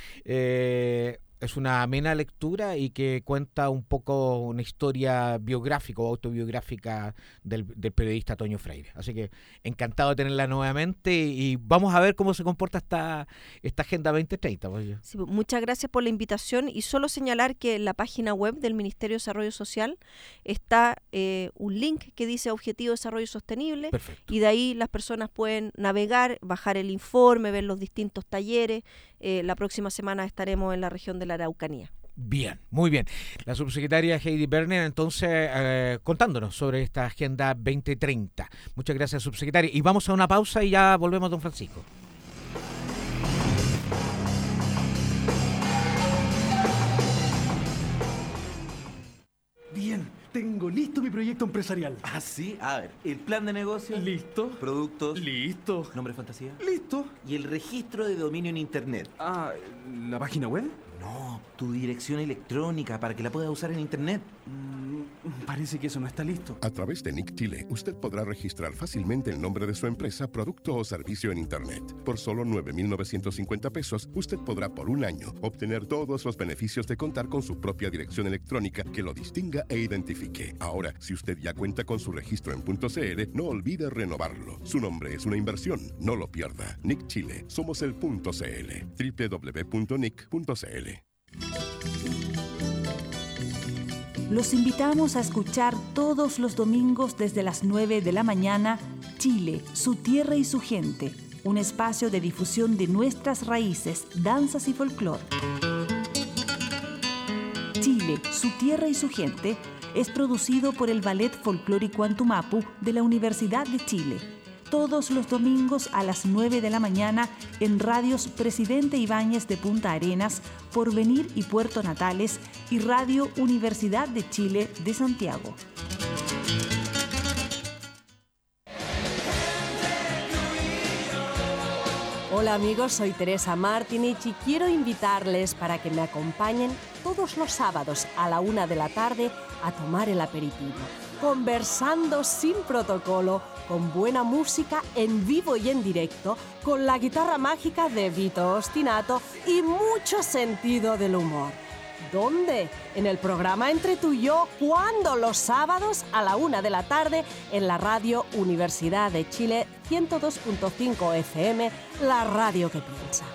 eh, Es una amena lectura y que cuenta un poco una historia biográfica o autobiográfica del, del periodista Toño Freire. Así que encantado de tenerla nuevamente, y vamos a ver cómo se comporta esta, esta Agenda veinte treinta. Pues. Sí, muchas gracias por la invitación, y solo señalar que en la página web del Ministerio de Desarrollo Social está eh, un link que dice Objetivo de Desarrollo Sostenible. Perfecto. Y de ahí las personas pueden navegar, bajar el informe, ver los distintos talleres. Eh, la próxima semana estaremos en la región de la Araucanía. Bien, muy bien. La subsecretaria Heidi Berner, entonces, eh, contándonos sobre esta Agenda veinte treinta. Muchas gracias, subsecretaria. Y vamos a una pausa y ya volvemos, don Francisco. Bien, tengo listo mi proyecto empresarial. Ah, sí. A ver, el plan de negocio. Listo. Productos. Listo. Nombre fantasía. Listo. Y el registro de dominio en internet. Ah, ¿la página web? No, tu dirección electrónica para que la puedas usar en internet. Mm, parece que eso no está listo. A través de Nick Chile, usted podrá registrar fácilmente el nombre de su empresa, producto o servicio en internet. Por solo nueve mil novecientos cincuenta pesos, usted podrá por un año obtener todos los beneficios de contar con su propia dirección electrónica que lo distinga e identifique. Ahora, si usted ya cuenta con su registro en .cl, no olvide renovarlo. Su nombre es una inversión, no lo pierda. Nick Chile, somos el .cl. doble u doble u doble u punto nick punto c l. Los invitamos a escuchar todos los domingos desde las nueve de la mañana Chile, su tierra y su gente, un espacio de difusión de nuestras raíces, danzas y folclore. Chile, su tierra y su gente es producido por el Ballet Folclórico Antumapu de la Universidad de Chile. Todos los domingos a las nueve de la mañana en radios Presidente Ibáñez de Punta Arenas, Porvenir y Puerto Natales y Radio Universidad de Chile de Santiago. Hola amigos, soy Teresa Martinich y quiero invitarles para que me acompañen todos los sábados a la una de la tarde a tomar el aperitivo, conversando sin protocolo, con buena música en vivo y en directo, con la guitarra mágica de Vito Ostinato y mucho sentido del humor. ¿Dónde? En el programa Entre tú y yo, ¿cuándo? Los sábados a la una de la tarde en la radio Universidad de Chile ciento dos punto cinco F M, la radio que piensa.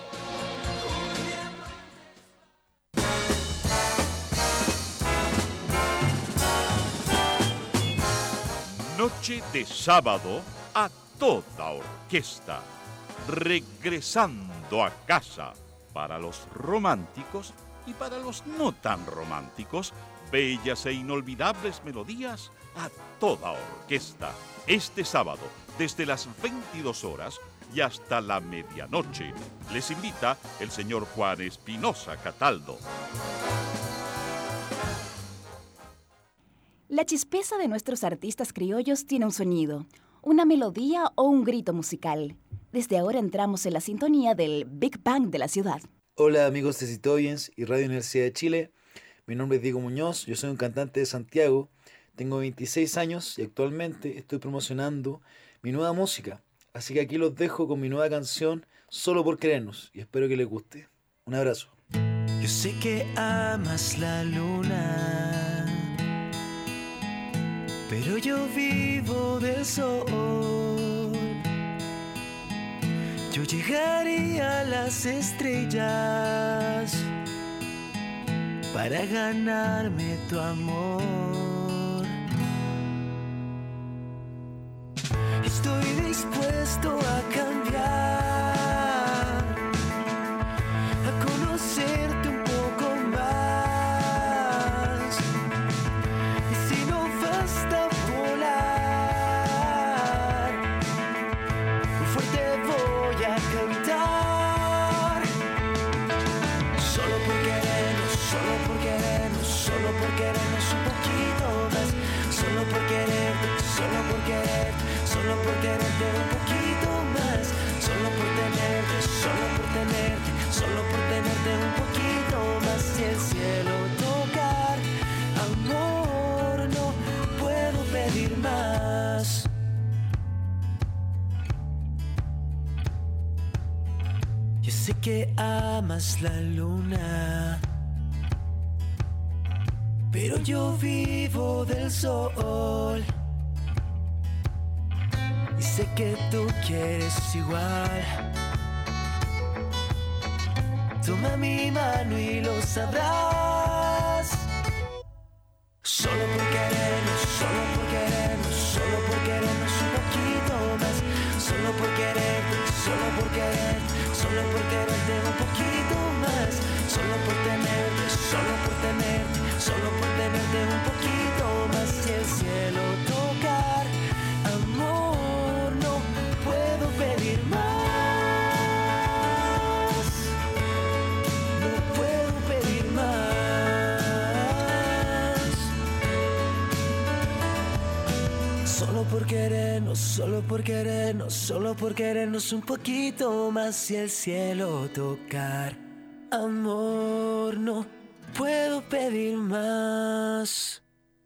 Noche de sábado a toda orquesta, regresando a casa para los románticos y para los no tan románticos, bellas e inolvidables melodías a toda orquesta. Este sábado, desde las veintidós horas y hasta la medianoche, les invita el señor Juan Espinosa Cataldo. La chispeza de nuestros artistas criollos tiene un sonido, una melodía o un grito musical. Desde ahora entramos en la sintonía del Big Bang de la ciudad. Hola amigos de Citoyens y Radio Universidad de Chile. Mi nombre es Diego Muñoz, yo soy un cantante de Santiago, tengo veintiséis años y actualmente estoy promocionando mi nueva música. Así que aquí los dejo con mi nueva canción, Solo por Querernos, y espero que les guste. Un abrazo. Yo sé que amas la luna, pero yo vivo del sol. Yo llegaría a las estrellas para ganarme tu amor. Estoy dispuesto a cambiar, a conocerte un poco más. Y si no basta volar, muy fuerte voy a cantar. Solo por querernos, solo por querernos, solo por querernos un poquito más. Solo por quererte, solo por quererte, solo por quererte un poquito más. Solo por tenerte, solo por tenerte, solo por tenerte un poquito más. Si el cielo tocar, amor, no puedo pedir más. Yo sé que amas la luna, pero yo vivo del sol. Y sé que tú quieres igual. Toma mi mano y lo sabrás. Solo por querernos, solo por querernos, solo por querernos un poquito más. Solo por quererte, solo por quererte, solo por quererte un poquito más. Solo por tenerte, solo por tenerte, solo por tenerte un poquito más. Si el cielo tocar, amor, no puedo pedir más. No puedo pedir más. Solo por querernos, solo por querernos, solo por querernos un poquito más. Si el cielo tocar, amor, no puedo pedir más.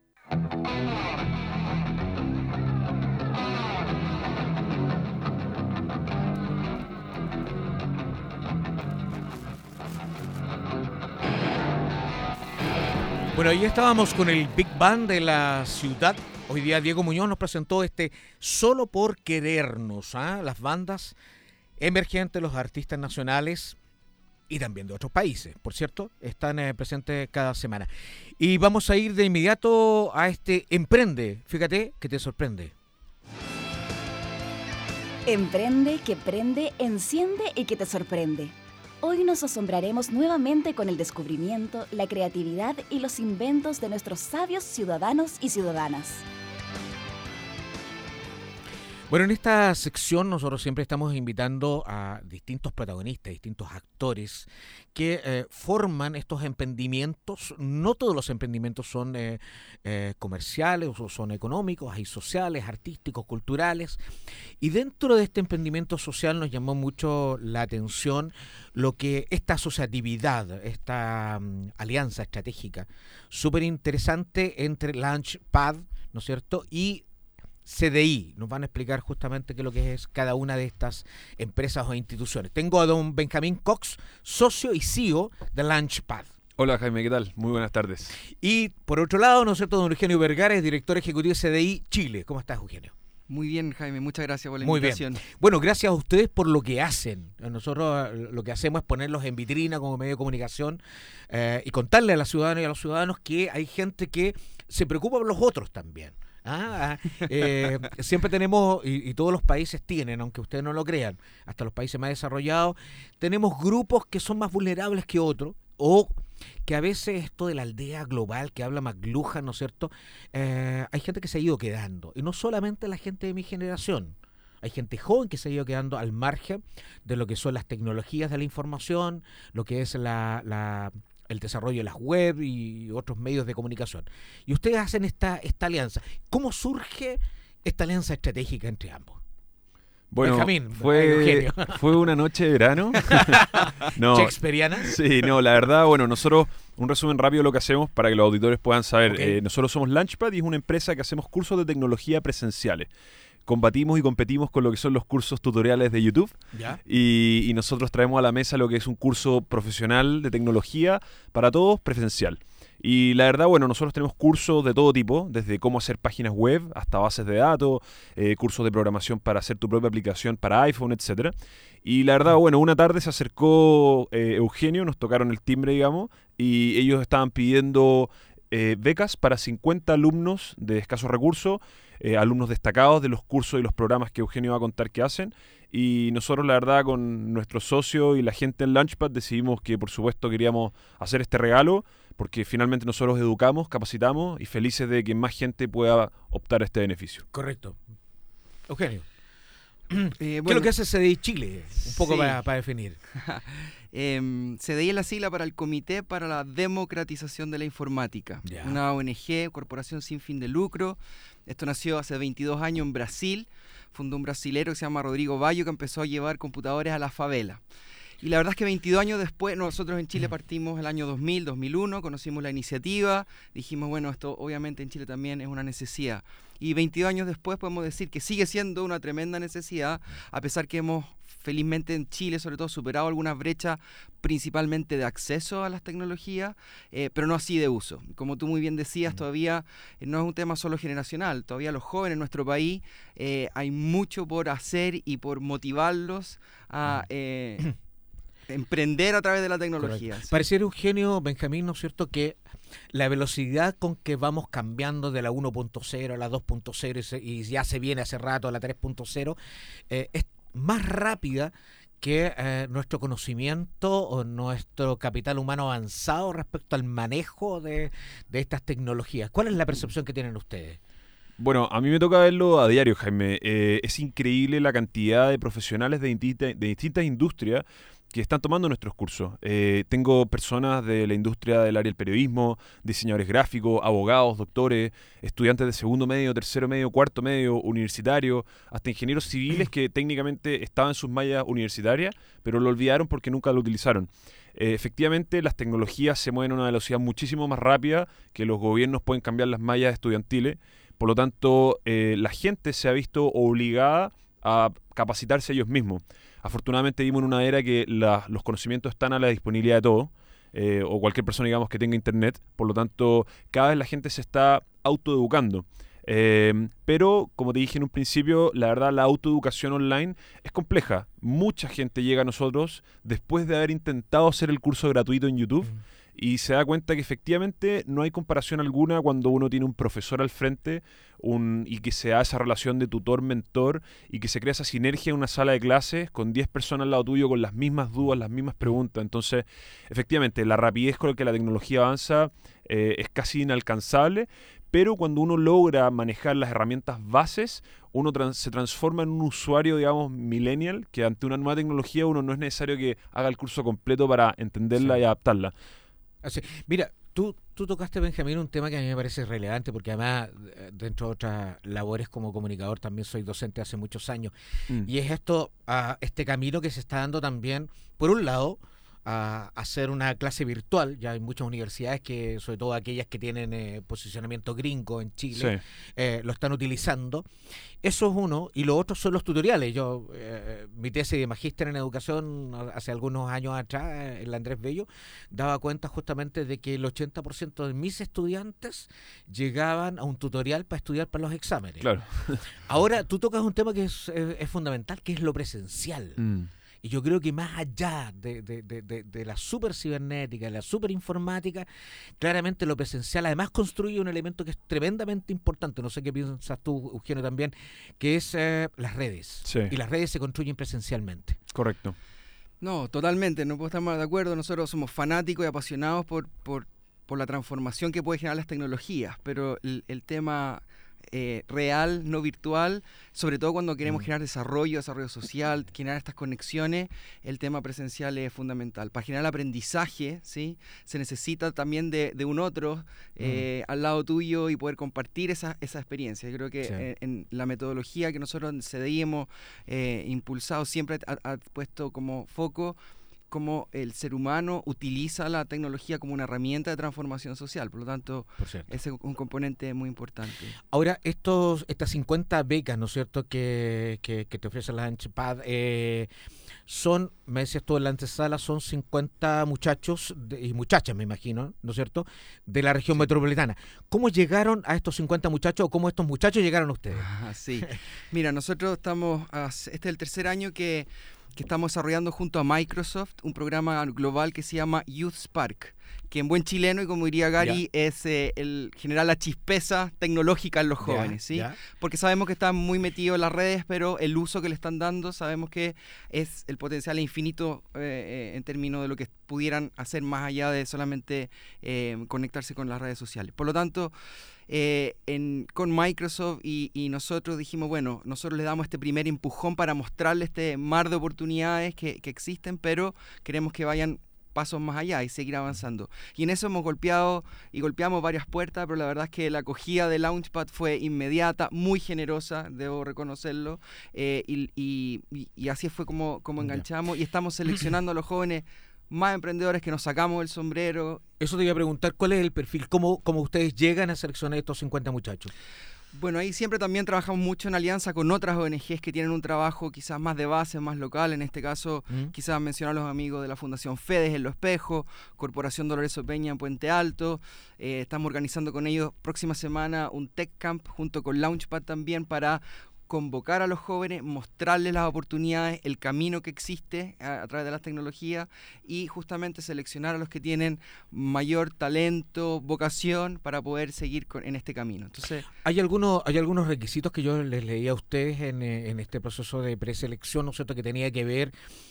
Bueno, ahí estábamos con el Big Band de la ciudad. Hoy día Diego Muñoz nos presentó este Solo por Querernos, ¿ah? Las bandas emergentes, los artistas nacionales y también de otros países, por cierto, están eh, presentes cada semana. Y vamos a ir de inmediato a este Emprende. Fíjate que te sorprende. Emprende, que prende, enciende y que te sorprende. Hoy nos asombraremos nuevamente con el descubrimiento, la creatividad y los inventos de nuestros sabios ciudadanos y ciudadanas. Bueno, en esta sección nosotros siempre estamos invitando a distintos protagonistas, distintos actores que eh, forman estos emprendimientos. No todos los emprendimientos son eh, eh, comerciales o son económicos, hay sociales, artísticos, culturales. Y dentro de este emprendimiento social nos llamó mucho la atención lo que esta asociatividad, esta um, alianza estratégica súper interesante entre Launchpad, ¿no es cierto?, y C D I. Nos van a explicar justamente qué es lo que es cada una de estas empresas o instituciones. Tengo a don Benjamín Cox, socio y C E O de Launchpad. Hola Jaime, ¿qué tal? Muy buenas tardes. Y por otro lado, ¿no es cierto?, don Eugenio Vergara, director ejecutivo de C D I Chile. ¿Cómo estás, Eugenio? Muy bien, Jaime, muchas gracias por la Muy invitación. Bien. Bueno, gracias a ustedes por lo que hacen. Nosotros lo que hacemos es ponerlos en vitrina como medio de comunicación eh, y contarle a las ciudadanas y a los ciudadanos que hay gente que se preocupa por los otros también. Ah, eh, siempre tenemos, y, y todos los países tienen, aunque ustedes no lo crean, hasta los países más desarrollados, tenemos grupos que son más vulnerables que otros, o que a veces esto de la aldea global que habla McLuhan, ¿no es cierto? Eh, hay gente que se ha ido quedando, y no solamente la gente de mi generación. Hay gente joven que se ha ido quedando al margen de lo que son las tecnologías de la información, lo que es la... la el desarrollo de las web y otros medios de comunicación. Y ustedes hacen esta, esta alianza. ¿Cómo surge esta alianza estratégica entre ambos? Bueno, Benjamín, fue, fue una noche de verano. no, ¿Shakespeareana? Sí, no, la verdad, bueno, nosotros, un resumen rápido de lo que hacemos para que los auditores puedan saber. Okay. Eh, nosotros somos Launchpad y es una empresa que hacemos cursos de tecnología presenciales. Combatimos y competimos con lo que son los cursos tutoriales de YouTube. ¿Ya? Y, y nosotros traemos a la mesa lo que es un curso profesional de tecnología para todos presencial. Y la verdad, bueno, nosotros tenemos cursos de todo tipo, desde cómo hacer páginas web hasta bases de datos, eh, cursos de programación para hacer tu propia aplicación para iPhone, etcétera. Y la verdad, bueno, una tarde se acercó eh, Eugenio, nos tocaron el timbre, digamos, y ellos estaban pidiendo eh, becas para cincuenta alumnos de escasos recursos, Eh, alumnos destacados de los cursos y los programas que Eugenio va a contar que hacen, y nosotros la verdad con nuestro socio y la gente en Launchpad decidimos que por supuesto queríamos hacer este regalo porque finalmente nosotros educamos, capacitamos y felices de que más gente pueda optar a este beneficio. Correcto. Eugenio, eh, ¿qué bueno, es lo que hace C D I Chile? Un poco sí. para, para definir. eh, C D I es la sigla para el Comité para la Democratización de la Informática, Ya. una O N G, corporación sin fin de lucro. Esto nació hace veintidós años en Brasil, fundó un brasilero que se llama Rodrigo Bayo que empezó a llevar computadores a la favela. Y la verdad es que veintidós años después, nosotros en Chile partimos el año dos mil, dos mil uno, conocimos la iniciativa, dijimos, bueno, esto obviamente en Chile también es una necesidad. Y veintidós años después podemos decir que sigue siendo una tremenda necesidad, a pesar que hemos felizmente en Chile, sobre todo, superado algunas brechas, principalmente de acceso a las tecnologías, eh, pero no así de uso. Como tú muy bien decías, todavía eh, no es un tema solo generacional, todavía los jóvenes en nuestro país eh, hay mucho por hacer y por motivarlos a eh, emprender a través de la tecnología. ¿Sí? Pareciera, Eugenio, Benjamín, ¿no es cierto?, que la velocidad con que vamos cambiando de la uno punto cero a la dos punto cero y, se, y ya se viene hace rato a la tres punto cero, eh, es más rápida que eh, nuestro conocimiento o nuestro capital humano avanzado respecto al manejo de, de estas tecnologías. ¿Cuál es la percepción que tienen ustedes? Bueno, a mí me toca verlo a diario, Jaime. Eh, es increíble la cantidad de profesionales de, distinta, de distintas industrias que están tomando nuestros cursos. Eh, tengo personas de la industria del área del periodismo, diseñadores gráficos, abogados, doctores, estudiantes de segundo medio, tercero medio, cuarto medio, universitarios, hasta ingenieros civiles que técnicamente estaban en sus mallas universitarias, pero lo olvidaron porque nunca lo utilizaron. Eh, efectivamente, las tecnologías se mueven a una velocidad muchísimo más rápida que los gobiernos pueden cambiar las mallas estudiantiles. Por lo tanto, eh, la gente se ha visto obligada a capacitarse ellos mismos. Afortunadamente vivimos en una era que la, los conocimientos están a la disponibilidad de todos, eh, o cualquier persona, digamos, que tenga internet. Por lo tanto, cada vez la gente se está autoeducando. Eh, pero, como te dije en un principio, la verdad, la autoeducación online es compleja. Mucha gente llega a nosotros después de haber intentado hacer el curso gratuito en YouTube, mm. y se da cuenta que efectivamente no hay comparación alguna cuando uno tiene un profesor al frente un, y que se da esa relación de tutor-mentor y que se crea esa sinergia en una sala de clases con diez personas al lado tuyo con las mismas dudas, las mismas preguntas. Entonces, efectivamente, la rapidez con la que la tecnología avanza eh, es casi inalcanzable, pero cuando uno logra manejar las herramientas bases, uno trans- se transforma en un usuario, digamos, millennial, que ante una nueva tecnología uno no es necesario que haga el curso completo para entenderla, sí, y adaptarla. Así, mira, tú, tú tocaste, Benjamín, un tema que a mí me parece relevante, porque además, dentro de otras labores como comunicador, también soy docente hace muchos años, mm. y es esto, uh, este camino que se está dando también, por un lado, a hacer una clase virtual. Ya hay muchas universidades que, sobre todo aquellas que tienen eh, posicionamiento gringo en Chile, sí. eh, lo están utilizando. Eso es uno, y lo otro son los tutoriales. Yo, eh, mi tesis de magíster en educación hace algunos años atrás, en la Andrés Bello, daba cuenta justamente de que el ochenta por ciento de mis estudiantes llegaban a un tutorial para estudiar para los exámenes. Claro. Ahora, tú tocas un tema que es, es, es fundamental, que es lo presencial. Mm. Y yo creo que más allá de, de, de, de, de la super cibernética, de la super informática, claramente lo presencial además construye un elemento que es tremendamente importante. No sé qué piensas tú, Eugenio, también, que es eh, las redes. Sí. Y las redes se construyen presencialmente. Correcto. No, totalmente, no puedo estar más de acuerdo. Nosotros somos fanáticos y apasionados por, por, por la transformación que puede generar las tecnologías, pero el, el tema... Eh, real, no virtual, sobre todo cuando queremos generar desarrollo, desarrollo social, generar estas conexiones, el tema presencial es fundamental. Para generar aprendizaje, ¿sí? Se necesita también de, de un otro eh, mm. al lado tuyo y poder compartir esa, esa experiencia. Yo creo que sí. en, en la metodología que nosotros en C D I hemos eh, impulsado siempre ha, ha puesto como foco cómo el ser humano utiliza la tecnología como una herramienta de transformación social. Por lo tanto, ese es un componente muy importante. Ahora, estos estas cincuenta becas, ¿no es cierto?, que, que, que te ofrece la Launchpad, eh, son, me decías tú en la antesala, son cincuenta muchachos de, y muchachas, me imagino, ¿no es cierto?, de la región sí. metropolitana. ¿Cómo llegaron a estos cincuenta muchachos o cómo estos muchachos llegaron a ustedes? Ah, sí. Mira, nosotros estamos, este es el tercer año que... que estamos desarrollando junto a Microsoft un programa global que se llama Youth Spark, que en buen chileno, y como diría Gary, yeah. es eh, el generar la chispeza tecnológica en los jóvenes, yeah, ¿sí? Yeah. Porque sabemos que están muy metidos en las redes, pero el uso que le están dando, sabemos que es el potencial infinito eh, eh, en términos de lo que pudieran hacer más allá de solamente eh, conectarse con las redes sociales. Por lo tanto, Eh, en, con Microsoft y, y nosotros dijimos, bueno, nosotros le damos este primer empujón para mostrarle este mar de oportunidades que, que existen, pero queremos que vayan pasos más allá y seguir avanzando. Y en eso hemos golpeado y golpeamos varias puertas, pero la verdad es que la acogida de Launchpad fue inmediata, muy generosa, debo reconocerlo, eh, y, y, y así fue como, como enganchamos, y estamos seleccionando a los jóvenes más emprendedores que nos sacamos el sombrero. Eso te iba a preguntar, ¿cuál es el perfil? ¿Cómo, cómo ustedes llegan a seleccionar estos cincuenta muchachos? Bueno, ahí siempre también trabajamos mucho en alianza con otras O N Ges que tienen un trabajo quizás más de base, más local. En este caso, mm. quizás mencionar a los amigos de la Fundación FEDES en Lo Espejo, Corporación Dolores Opeña en Puente Alto. Eh, estamos organizando con ellos próxima semana un Tech Camp junto con Launchpad también para convocar a los jóvenes, mostrarles las oportunidades, el camino que existe a, a través de las tecnologías y justamente seleccionar a los que tienen mayor talento, vocación para poder seguir con, en este camino. Entonces, hay algunos hay algunos requisitos que yo les leí a ustedes en, en este proceso de preselección, ¿no es cierto?, que tenía que ver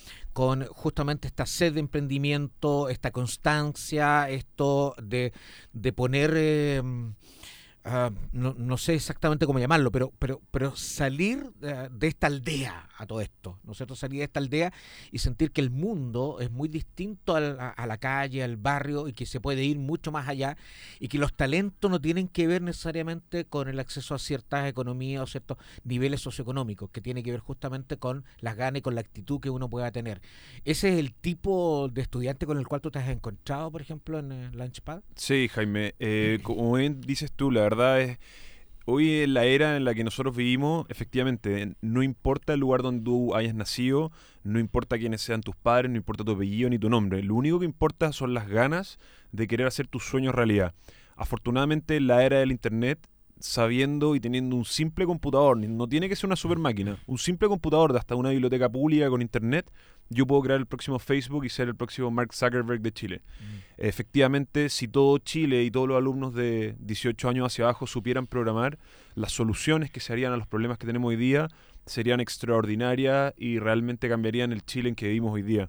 con justamente esta sed de emprendimiento, esta constancia, esto de, de poner... Eh, uh, no, no sé exactamente cómo llamarlo, pero pero pero salir uh, de esta aldea a todo esto, ¿no es cierto? Salir de esta aldea y sentir que el mundo es muy distinto al, a, a la calle, al barrio, y que se puede ir mucho más allá, y que los talentos no tienen que ver necesariamente con el acceso a ciertas economías o ciertos niveles socioeconómicos, que tiene que ver justamente con las ganas y con la actitud que uno pueda tener. ¿Ese es el tipo de estudiante con el cual tú te has encontrado, por ejemplo, en el Launchpad? Sí, Jaime. Eh, como bien dices tú, la verdad es, hoy en la era en la que nosotros vivimos, efectivamente, no importa el lugar donde tú hayas nacido, no importa quiénes sean tus padres, no importa tu apellido ni tu nombre. Lo único que importa son las ganas de querer hacer tus sueños realidad. Afortunadamente, en la era del Internet, sabiendo y teniendo un simple computador, no tiene que ser una super máquina, un simple computador de hasta una biblioteca pública con Internet, yo puedo crear el próximo Facebook y ser el próximo Mark Zuckerberg de Chile. Mm. Efectivamente, si todo Chile y todos los alumnos de dieciocho años hacia abajo supieran programar, las soluciones que se harían a los problemas que tenemos hoy día serían extraordinarias y realmente cambiarían el Chile en que vivimos hoy día.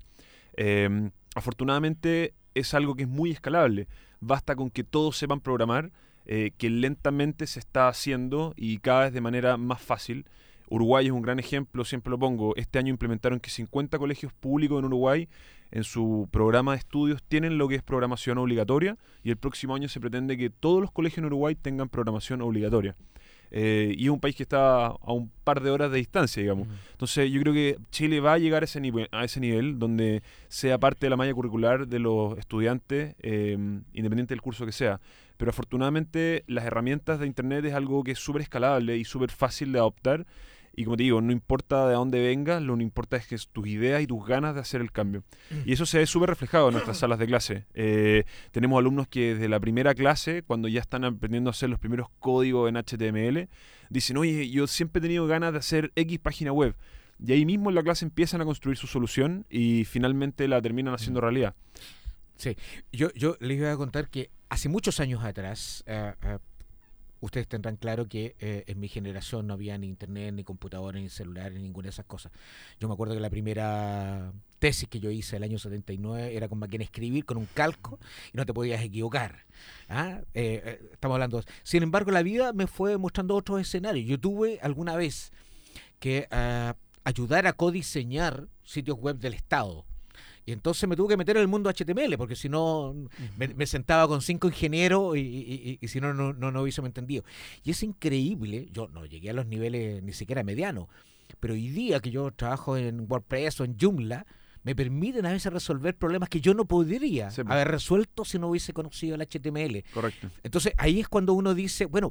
Eh, afortunadamente es algo que es muy escalable. Basta con que todos sepan programar, eh, que lentamente se está haciendo y cada vez de manera más fácil. Uruguay es un gran ejemplo, siempre lo pongo. Este año implementaron que cincuenta colegios públicos en Uruguay en su programa de estudios tienen lo que es programación obligatoria, y el próximo año se pretende que todos los colegios en Uruguay tengan programación obligatoria. Eh, y es un país que está a un par de horas de distancia, digamos. Uh-huh. Entonces yo creo que Chile va a llegar a ese nivel, a ese nivel donde sea parte de la malla curricular de los estudiantes, eh, independiente del curso que sea. Pero afortunadamente las herramientas de Internet es algo que es súper escalable y súper fácil de adoptar. Y como te digo, no importa de dónde vengas, lo que importa es que es tus ideas y tus ganas de hacer el cambio. Y eso se ve súper reflejado en nuestras salas de clase. Eh, tenemos alumnos que desde la primera clase, cuando ya están aprendiendo a hacer los primeros códigos en H T M L, dicen, oye, yo siempre he tenido ganas de hacer X página web. Y ahí mismo en la clase empiezan a construir su solución y finalmente la terminan haciendo realidad. Sí, yo, yo les iba a contar que hace muchos años atrás, uh, uh, ustedes tendrán claro que eh, en mi generación no había ni internet, ni computadora, ni celular, ni ninguna de esas cosas. Yo me acuerdo que la primera tesis que yo hice el año setenta y nueve era con máquina de escribir, con un calco, y no te podías equivocar. ¿Ah? Eh, eh, estamos hablando. Sin embargo, la vida me fue mostrando otros escenarios. Yo tuve alguna vez que uh, ayudar a codiseñar sitios web del Estado. Y entonces me tuve que meter en el mundo H T M L, porque si no me, me sentaba con cinco ingenieros y, y, y, y si no, no, no, no hubiésemos entendido. Y es increíble, yo no llegué a los niveles ni siquiera medianos, pero hoy día que yo trabajo en WordPress o en Joomla, me permiten a veces resolver problemas que yo no podría sí, haber resuelto si no hubiese conocido el H T M L. Correcto. Entonces ahí es cuando uno dice, bueno,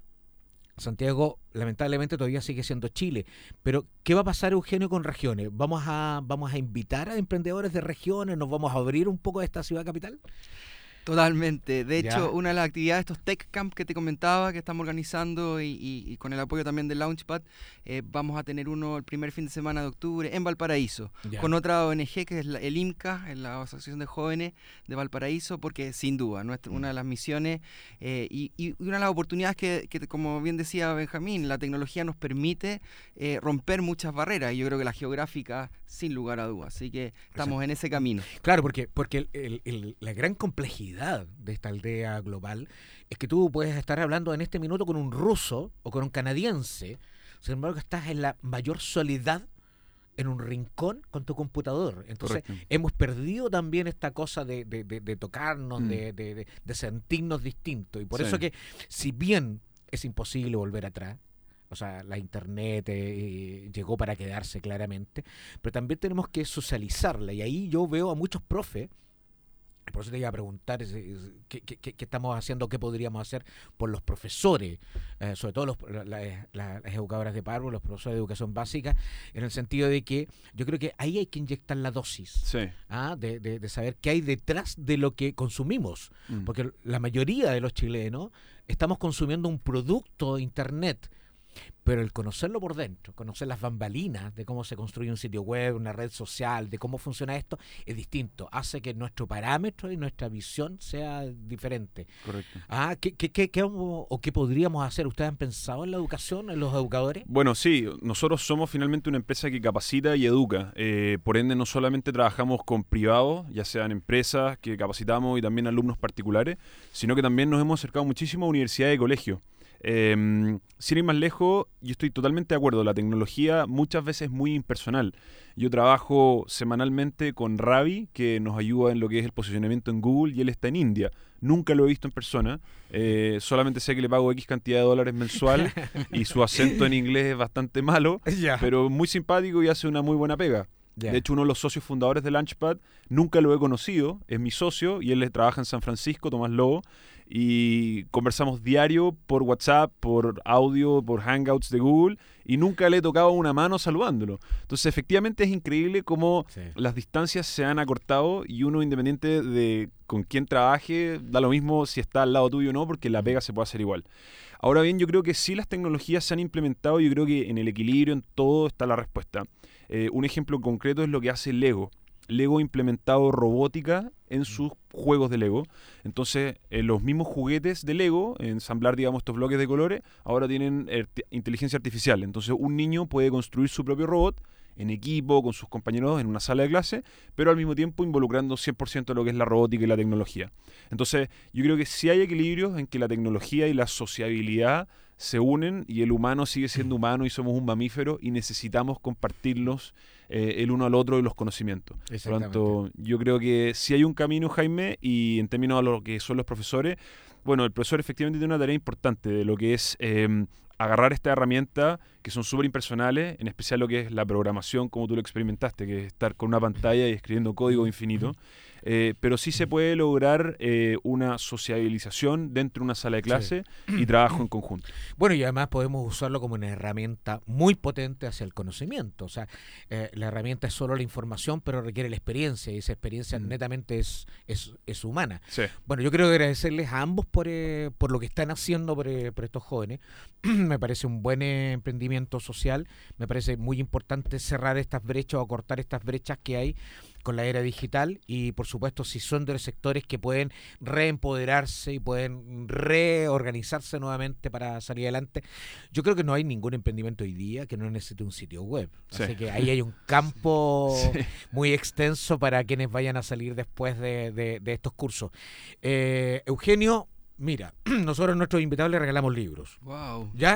Santiago lamentablemente todavía sigue siendo Chile, pero ¿qué va a pasar, Eugenio, con regiones? ¿Vamos a, vamos a invitar a emprendedores de regiones? ¿Nos vamos a abrir un poco a esta ciudad capital? Totalmente. De hecho, ya. una de las actividades, estos Tech Camp que te comentaba, que estamos organizando y, y, y con el apoyo también del Launchpad, eh, vamos a tener uno el primer fin de semana de octubre en Valparaíso, ya. con otra O N G que es la, el IMCA, la Asociación de Jóvenes de Valparaíso, porque sin duda, nuestra, una de las misiones eh, y, y una de las oportunidades que, que, como bien decía Benjamín, la tecnología nos permite eh, romper muchas barreras, y yo creo que la geográfica, sin lugar a dudas. Así que estamos Exacto. en ese camino. Claro, porque, porque el, el, el, la gran complejidad de esta aldea global es que tú puedes estar hablando en este minuto con un ruso o con un canadiense, sin embargo estás en la mayor soledad en un rincón con tu computador. Entonces Correcto. hemos perdido también esta cosa de, de, de, de tocarnos, mm. de, de, de, de sentirnos distintos, y por sí. eso que si bien es imposible volver atrás, o sea, la internet eh, llegó para quedarse claramente, pero también tenemos que socializarla, y ahí yo veo a muchos profes. Por eso te iba a preguntar qué, qué, qué estamos haciendo, qué podríamos hacer por los profesores, eh, sobre todo los, la, la, las educadoras de párvulo, los profesores de educación básica, en el sentido de que yo creo que ahí hay que inyectar la dosis sí. ¿ah? de, de, de saber qué hay detrás de lo que consumimos, mm. porque la mayoría de los chilenos estamos consumiendo un producto internet, pero el conocerlo por dentro, conocer las bambalinas de cómo se construye un sitio web, una red social, de cómo funciona esto, es distinto. Hace que nuestro parámetro y nuestra visión sea diferente. Correcto. Ah, ¿qué, qué, qué, qué vamos, o qué podríamos hacer? ¿Ustedes han pensado en la educación, en los educadores? Bueno, sí. Nosotros somos finalmente una empresa que capacita y educa. Eh, por ende, no solamente trabajamos con privados, ya sean empresas que capacitamos y también alumnos particulares, sino que también nos hemos acercado muchísimo a universidades y colegios. Eh, sin ir más lejos, yo estoy totalmente de acuerdo. La tecnología muchas veces es muy impersonal. Yo trabajo semanalmente con Ravi, que nos ayuda en lo que es el posicionamiento en Google, y él está en India. Nunca lo he visto en persona. Eh, solamente sé que le pago X cantidad de dólares mensual y su acento en inglés es bastante malo, Ya. pero muy simpático y hace una muy buena pega. Ya. De hecho, uno de los socios fundadores de Launchpad, nunca lo he conocido, es mi socio y él le trabaja en San Francisco, Tomás Lobo, y conversamos diario por WhatsApp, por audio, por Hangouts de Google, y nunca le he tocado una mano saludándolo. Entonces, efectivamente es increíble cómo Sí. las distancias se han acortado y uno, independiente de con quién trabaje, da lo mismo si está al lado tuyo o no, porque la pega se puede hacer igual. Ahora bien, yo creo que sí las tecnologías se han implementado, yo creo que en el equilibrio, en todo está la respuesta. Eh, un ejemplo concreto es lo que hace Lego. Lego ha implementado robótica en sus juegos de Lego. Entonces, eh, los mismos juguetes de Lego, ensamblar, digamos, estos bloques de colores, ahora tienen eh, inteligencia artificial. Entonces, un niño puede construir su propio robot en equipo, con sus compañeros, en una sala de clase, pero al mismo tiempo involucrando cien por ciento lo que es la robótica y la tecnología. Entonces, yo creo que sí hay equilibrios en que la tecnología y la sociabilidad se unen y el humano sigue siendo humano y somos un mamífero y necesitamos compartirlos eh, el uno al otro y los conocimientos. Por lo tanto, yo creo que sí hay un camino, Jaime, y en términos de lo que son los profesores, bueno, el profesor efectivamente tiene una tarea importante de lo que es eh, agarrar esta herramienta que son súper impersonales, en especial lo que es la programación, como tú lo experimentaste, que es estar con una pantalla y escribiendo código infinito. Eh, pero sí se puede lograr eh, una sociabilización dentro de una sala de clase Sí. y trabajo en conjunto. Bueno, y además podemos usarlo como una herramienta muy potente hacia el conocimiento. O sea, eh, la herramienta es solo la información, pero requiere la experiencia, y esa experiencia mm. netamente es, es, es humana. Sí. Bueno, yo quiero agradecerles a ambos por, eh, por lo que están haciendo por, eh, por estos jóvenes. Me parece un buen eh, emprendimiento social. Me parece muy importante cerrar estas brechas o cortar estas brechas que hay con la era digital, y por supuesto si son de los sectores que pueden reempoderarse y pueden reorganizarse nuevamente para salir adelante. Yo creo que no hay ningún emprendimiento hoy día que no necesite un sitio web, Sí. así que ahí hay un campo Sí. muy extenso para quienes vayan a salir después de, de, de estos cursos. eh, Eugenio, mira, nosotros a nuestros invitados les regalamos libros. Wow. ¿Ya?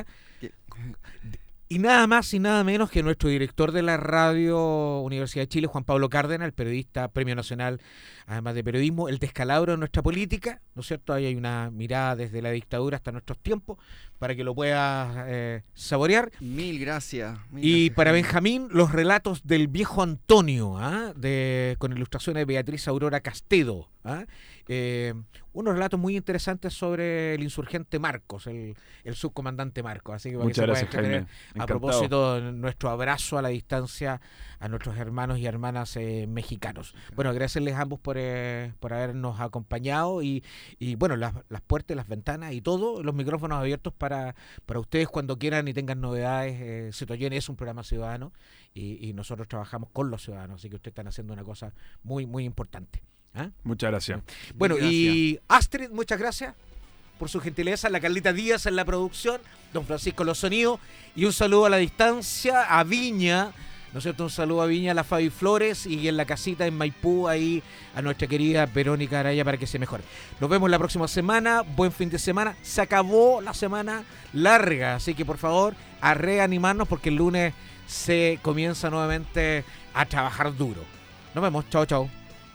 Y nada más y nada menos que nuestro director de la Radio Universidad de Chile, Juan Pablo Cárdenas, el periodista, Premio Nacional, además de periodismo, el descalabro de nuestra política, ¿no es cierto? Ahí hay una mirada desde la dictadura hasta nuestros tiempos, para que lo puedas eh, saborear. Mil gracias. Mil Y gracias, para Jaime. Benjamín, los relatos del viejo Antonio, ¿ah? de, con ilustraciones de Beatriz Aurora Castedo. ¿ah? Eh, unos relatos muy interesantes sobre el insurgente Marcos, el, el subcomandante Marcos. Así que para Muchas que se gracias, puedan Jaime. entretener. A Encantado. propósito, nuestro abrazo a la distancia a nuestros hermanos y hermanas eh, mexicanos. Bueno, agradecerles a ambos por, eh, por habernos acompañado y, y bueno, las, las puertas, las ventanas y todo, los micrófonos abiertos para, para ustedes cuando quieran y tengan novedades. Eh, Citoyen es un programa ciudadano y, y nosotros trabajamos con los ciudadanos, así que ustedes están haciendo una cosa muy, muy importante. ¿Ah? Muchas gracias. Bueno, Gracias. y Astrid, muchas gracias por su gentileza, la Carlita Díaz en la producción, don Francisco los sonidos, y un saludo a la distancia a Viña, ¿no es cierto? Un saludo a Viña, a la Fabi Flores, y en la casita en Maipú, ahí a nuestra querida Verónica Araya para que se mejore. Nos vemos la próxima semana, buen fin de semana, se acabó la semana larga, así que por favor, a reanimarnos porque el lunes se comienza nuevamente a trabajar duro. Nos vemos, chao, chao.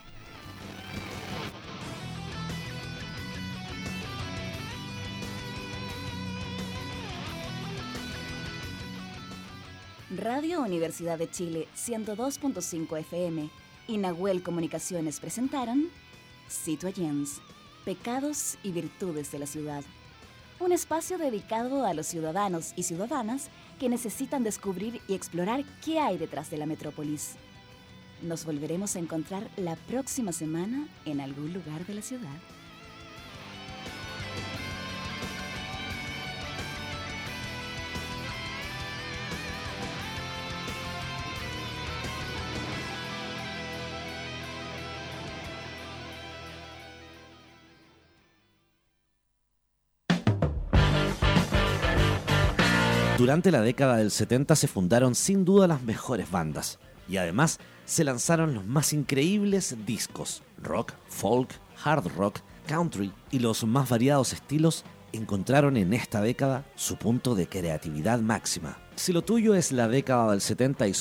Radio Universidad de Chile ciento dos punto cinco F M y Nahuel Comunicaciones presentaron Citoyens, Pecados y Virtudes de la Ciudad. Un espacio dedicado a los ciudadanos y ciudadanas que necesitan descubrir y explorar qué hay detrás de la metrópolis. Nos volveremos a encontrar la próxima semana en algún lugar de la ciudad. Durante la década del setenta se fundaron sin duda las mejores bandas y además se lanzaron los más increíbles discos, rock, folk, hard rock, country y los más variados estilos encontraron en esta década su punto de creatividad máxima. Si lo tuyo es la década del setenta y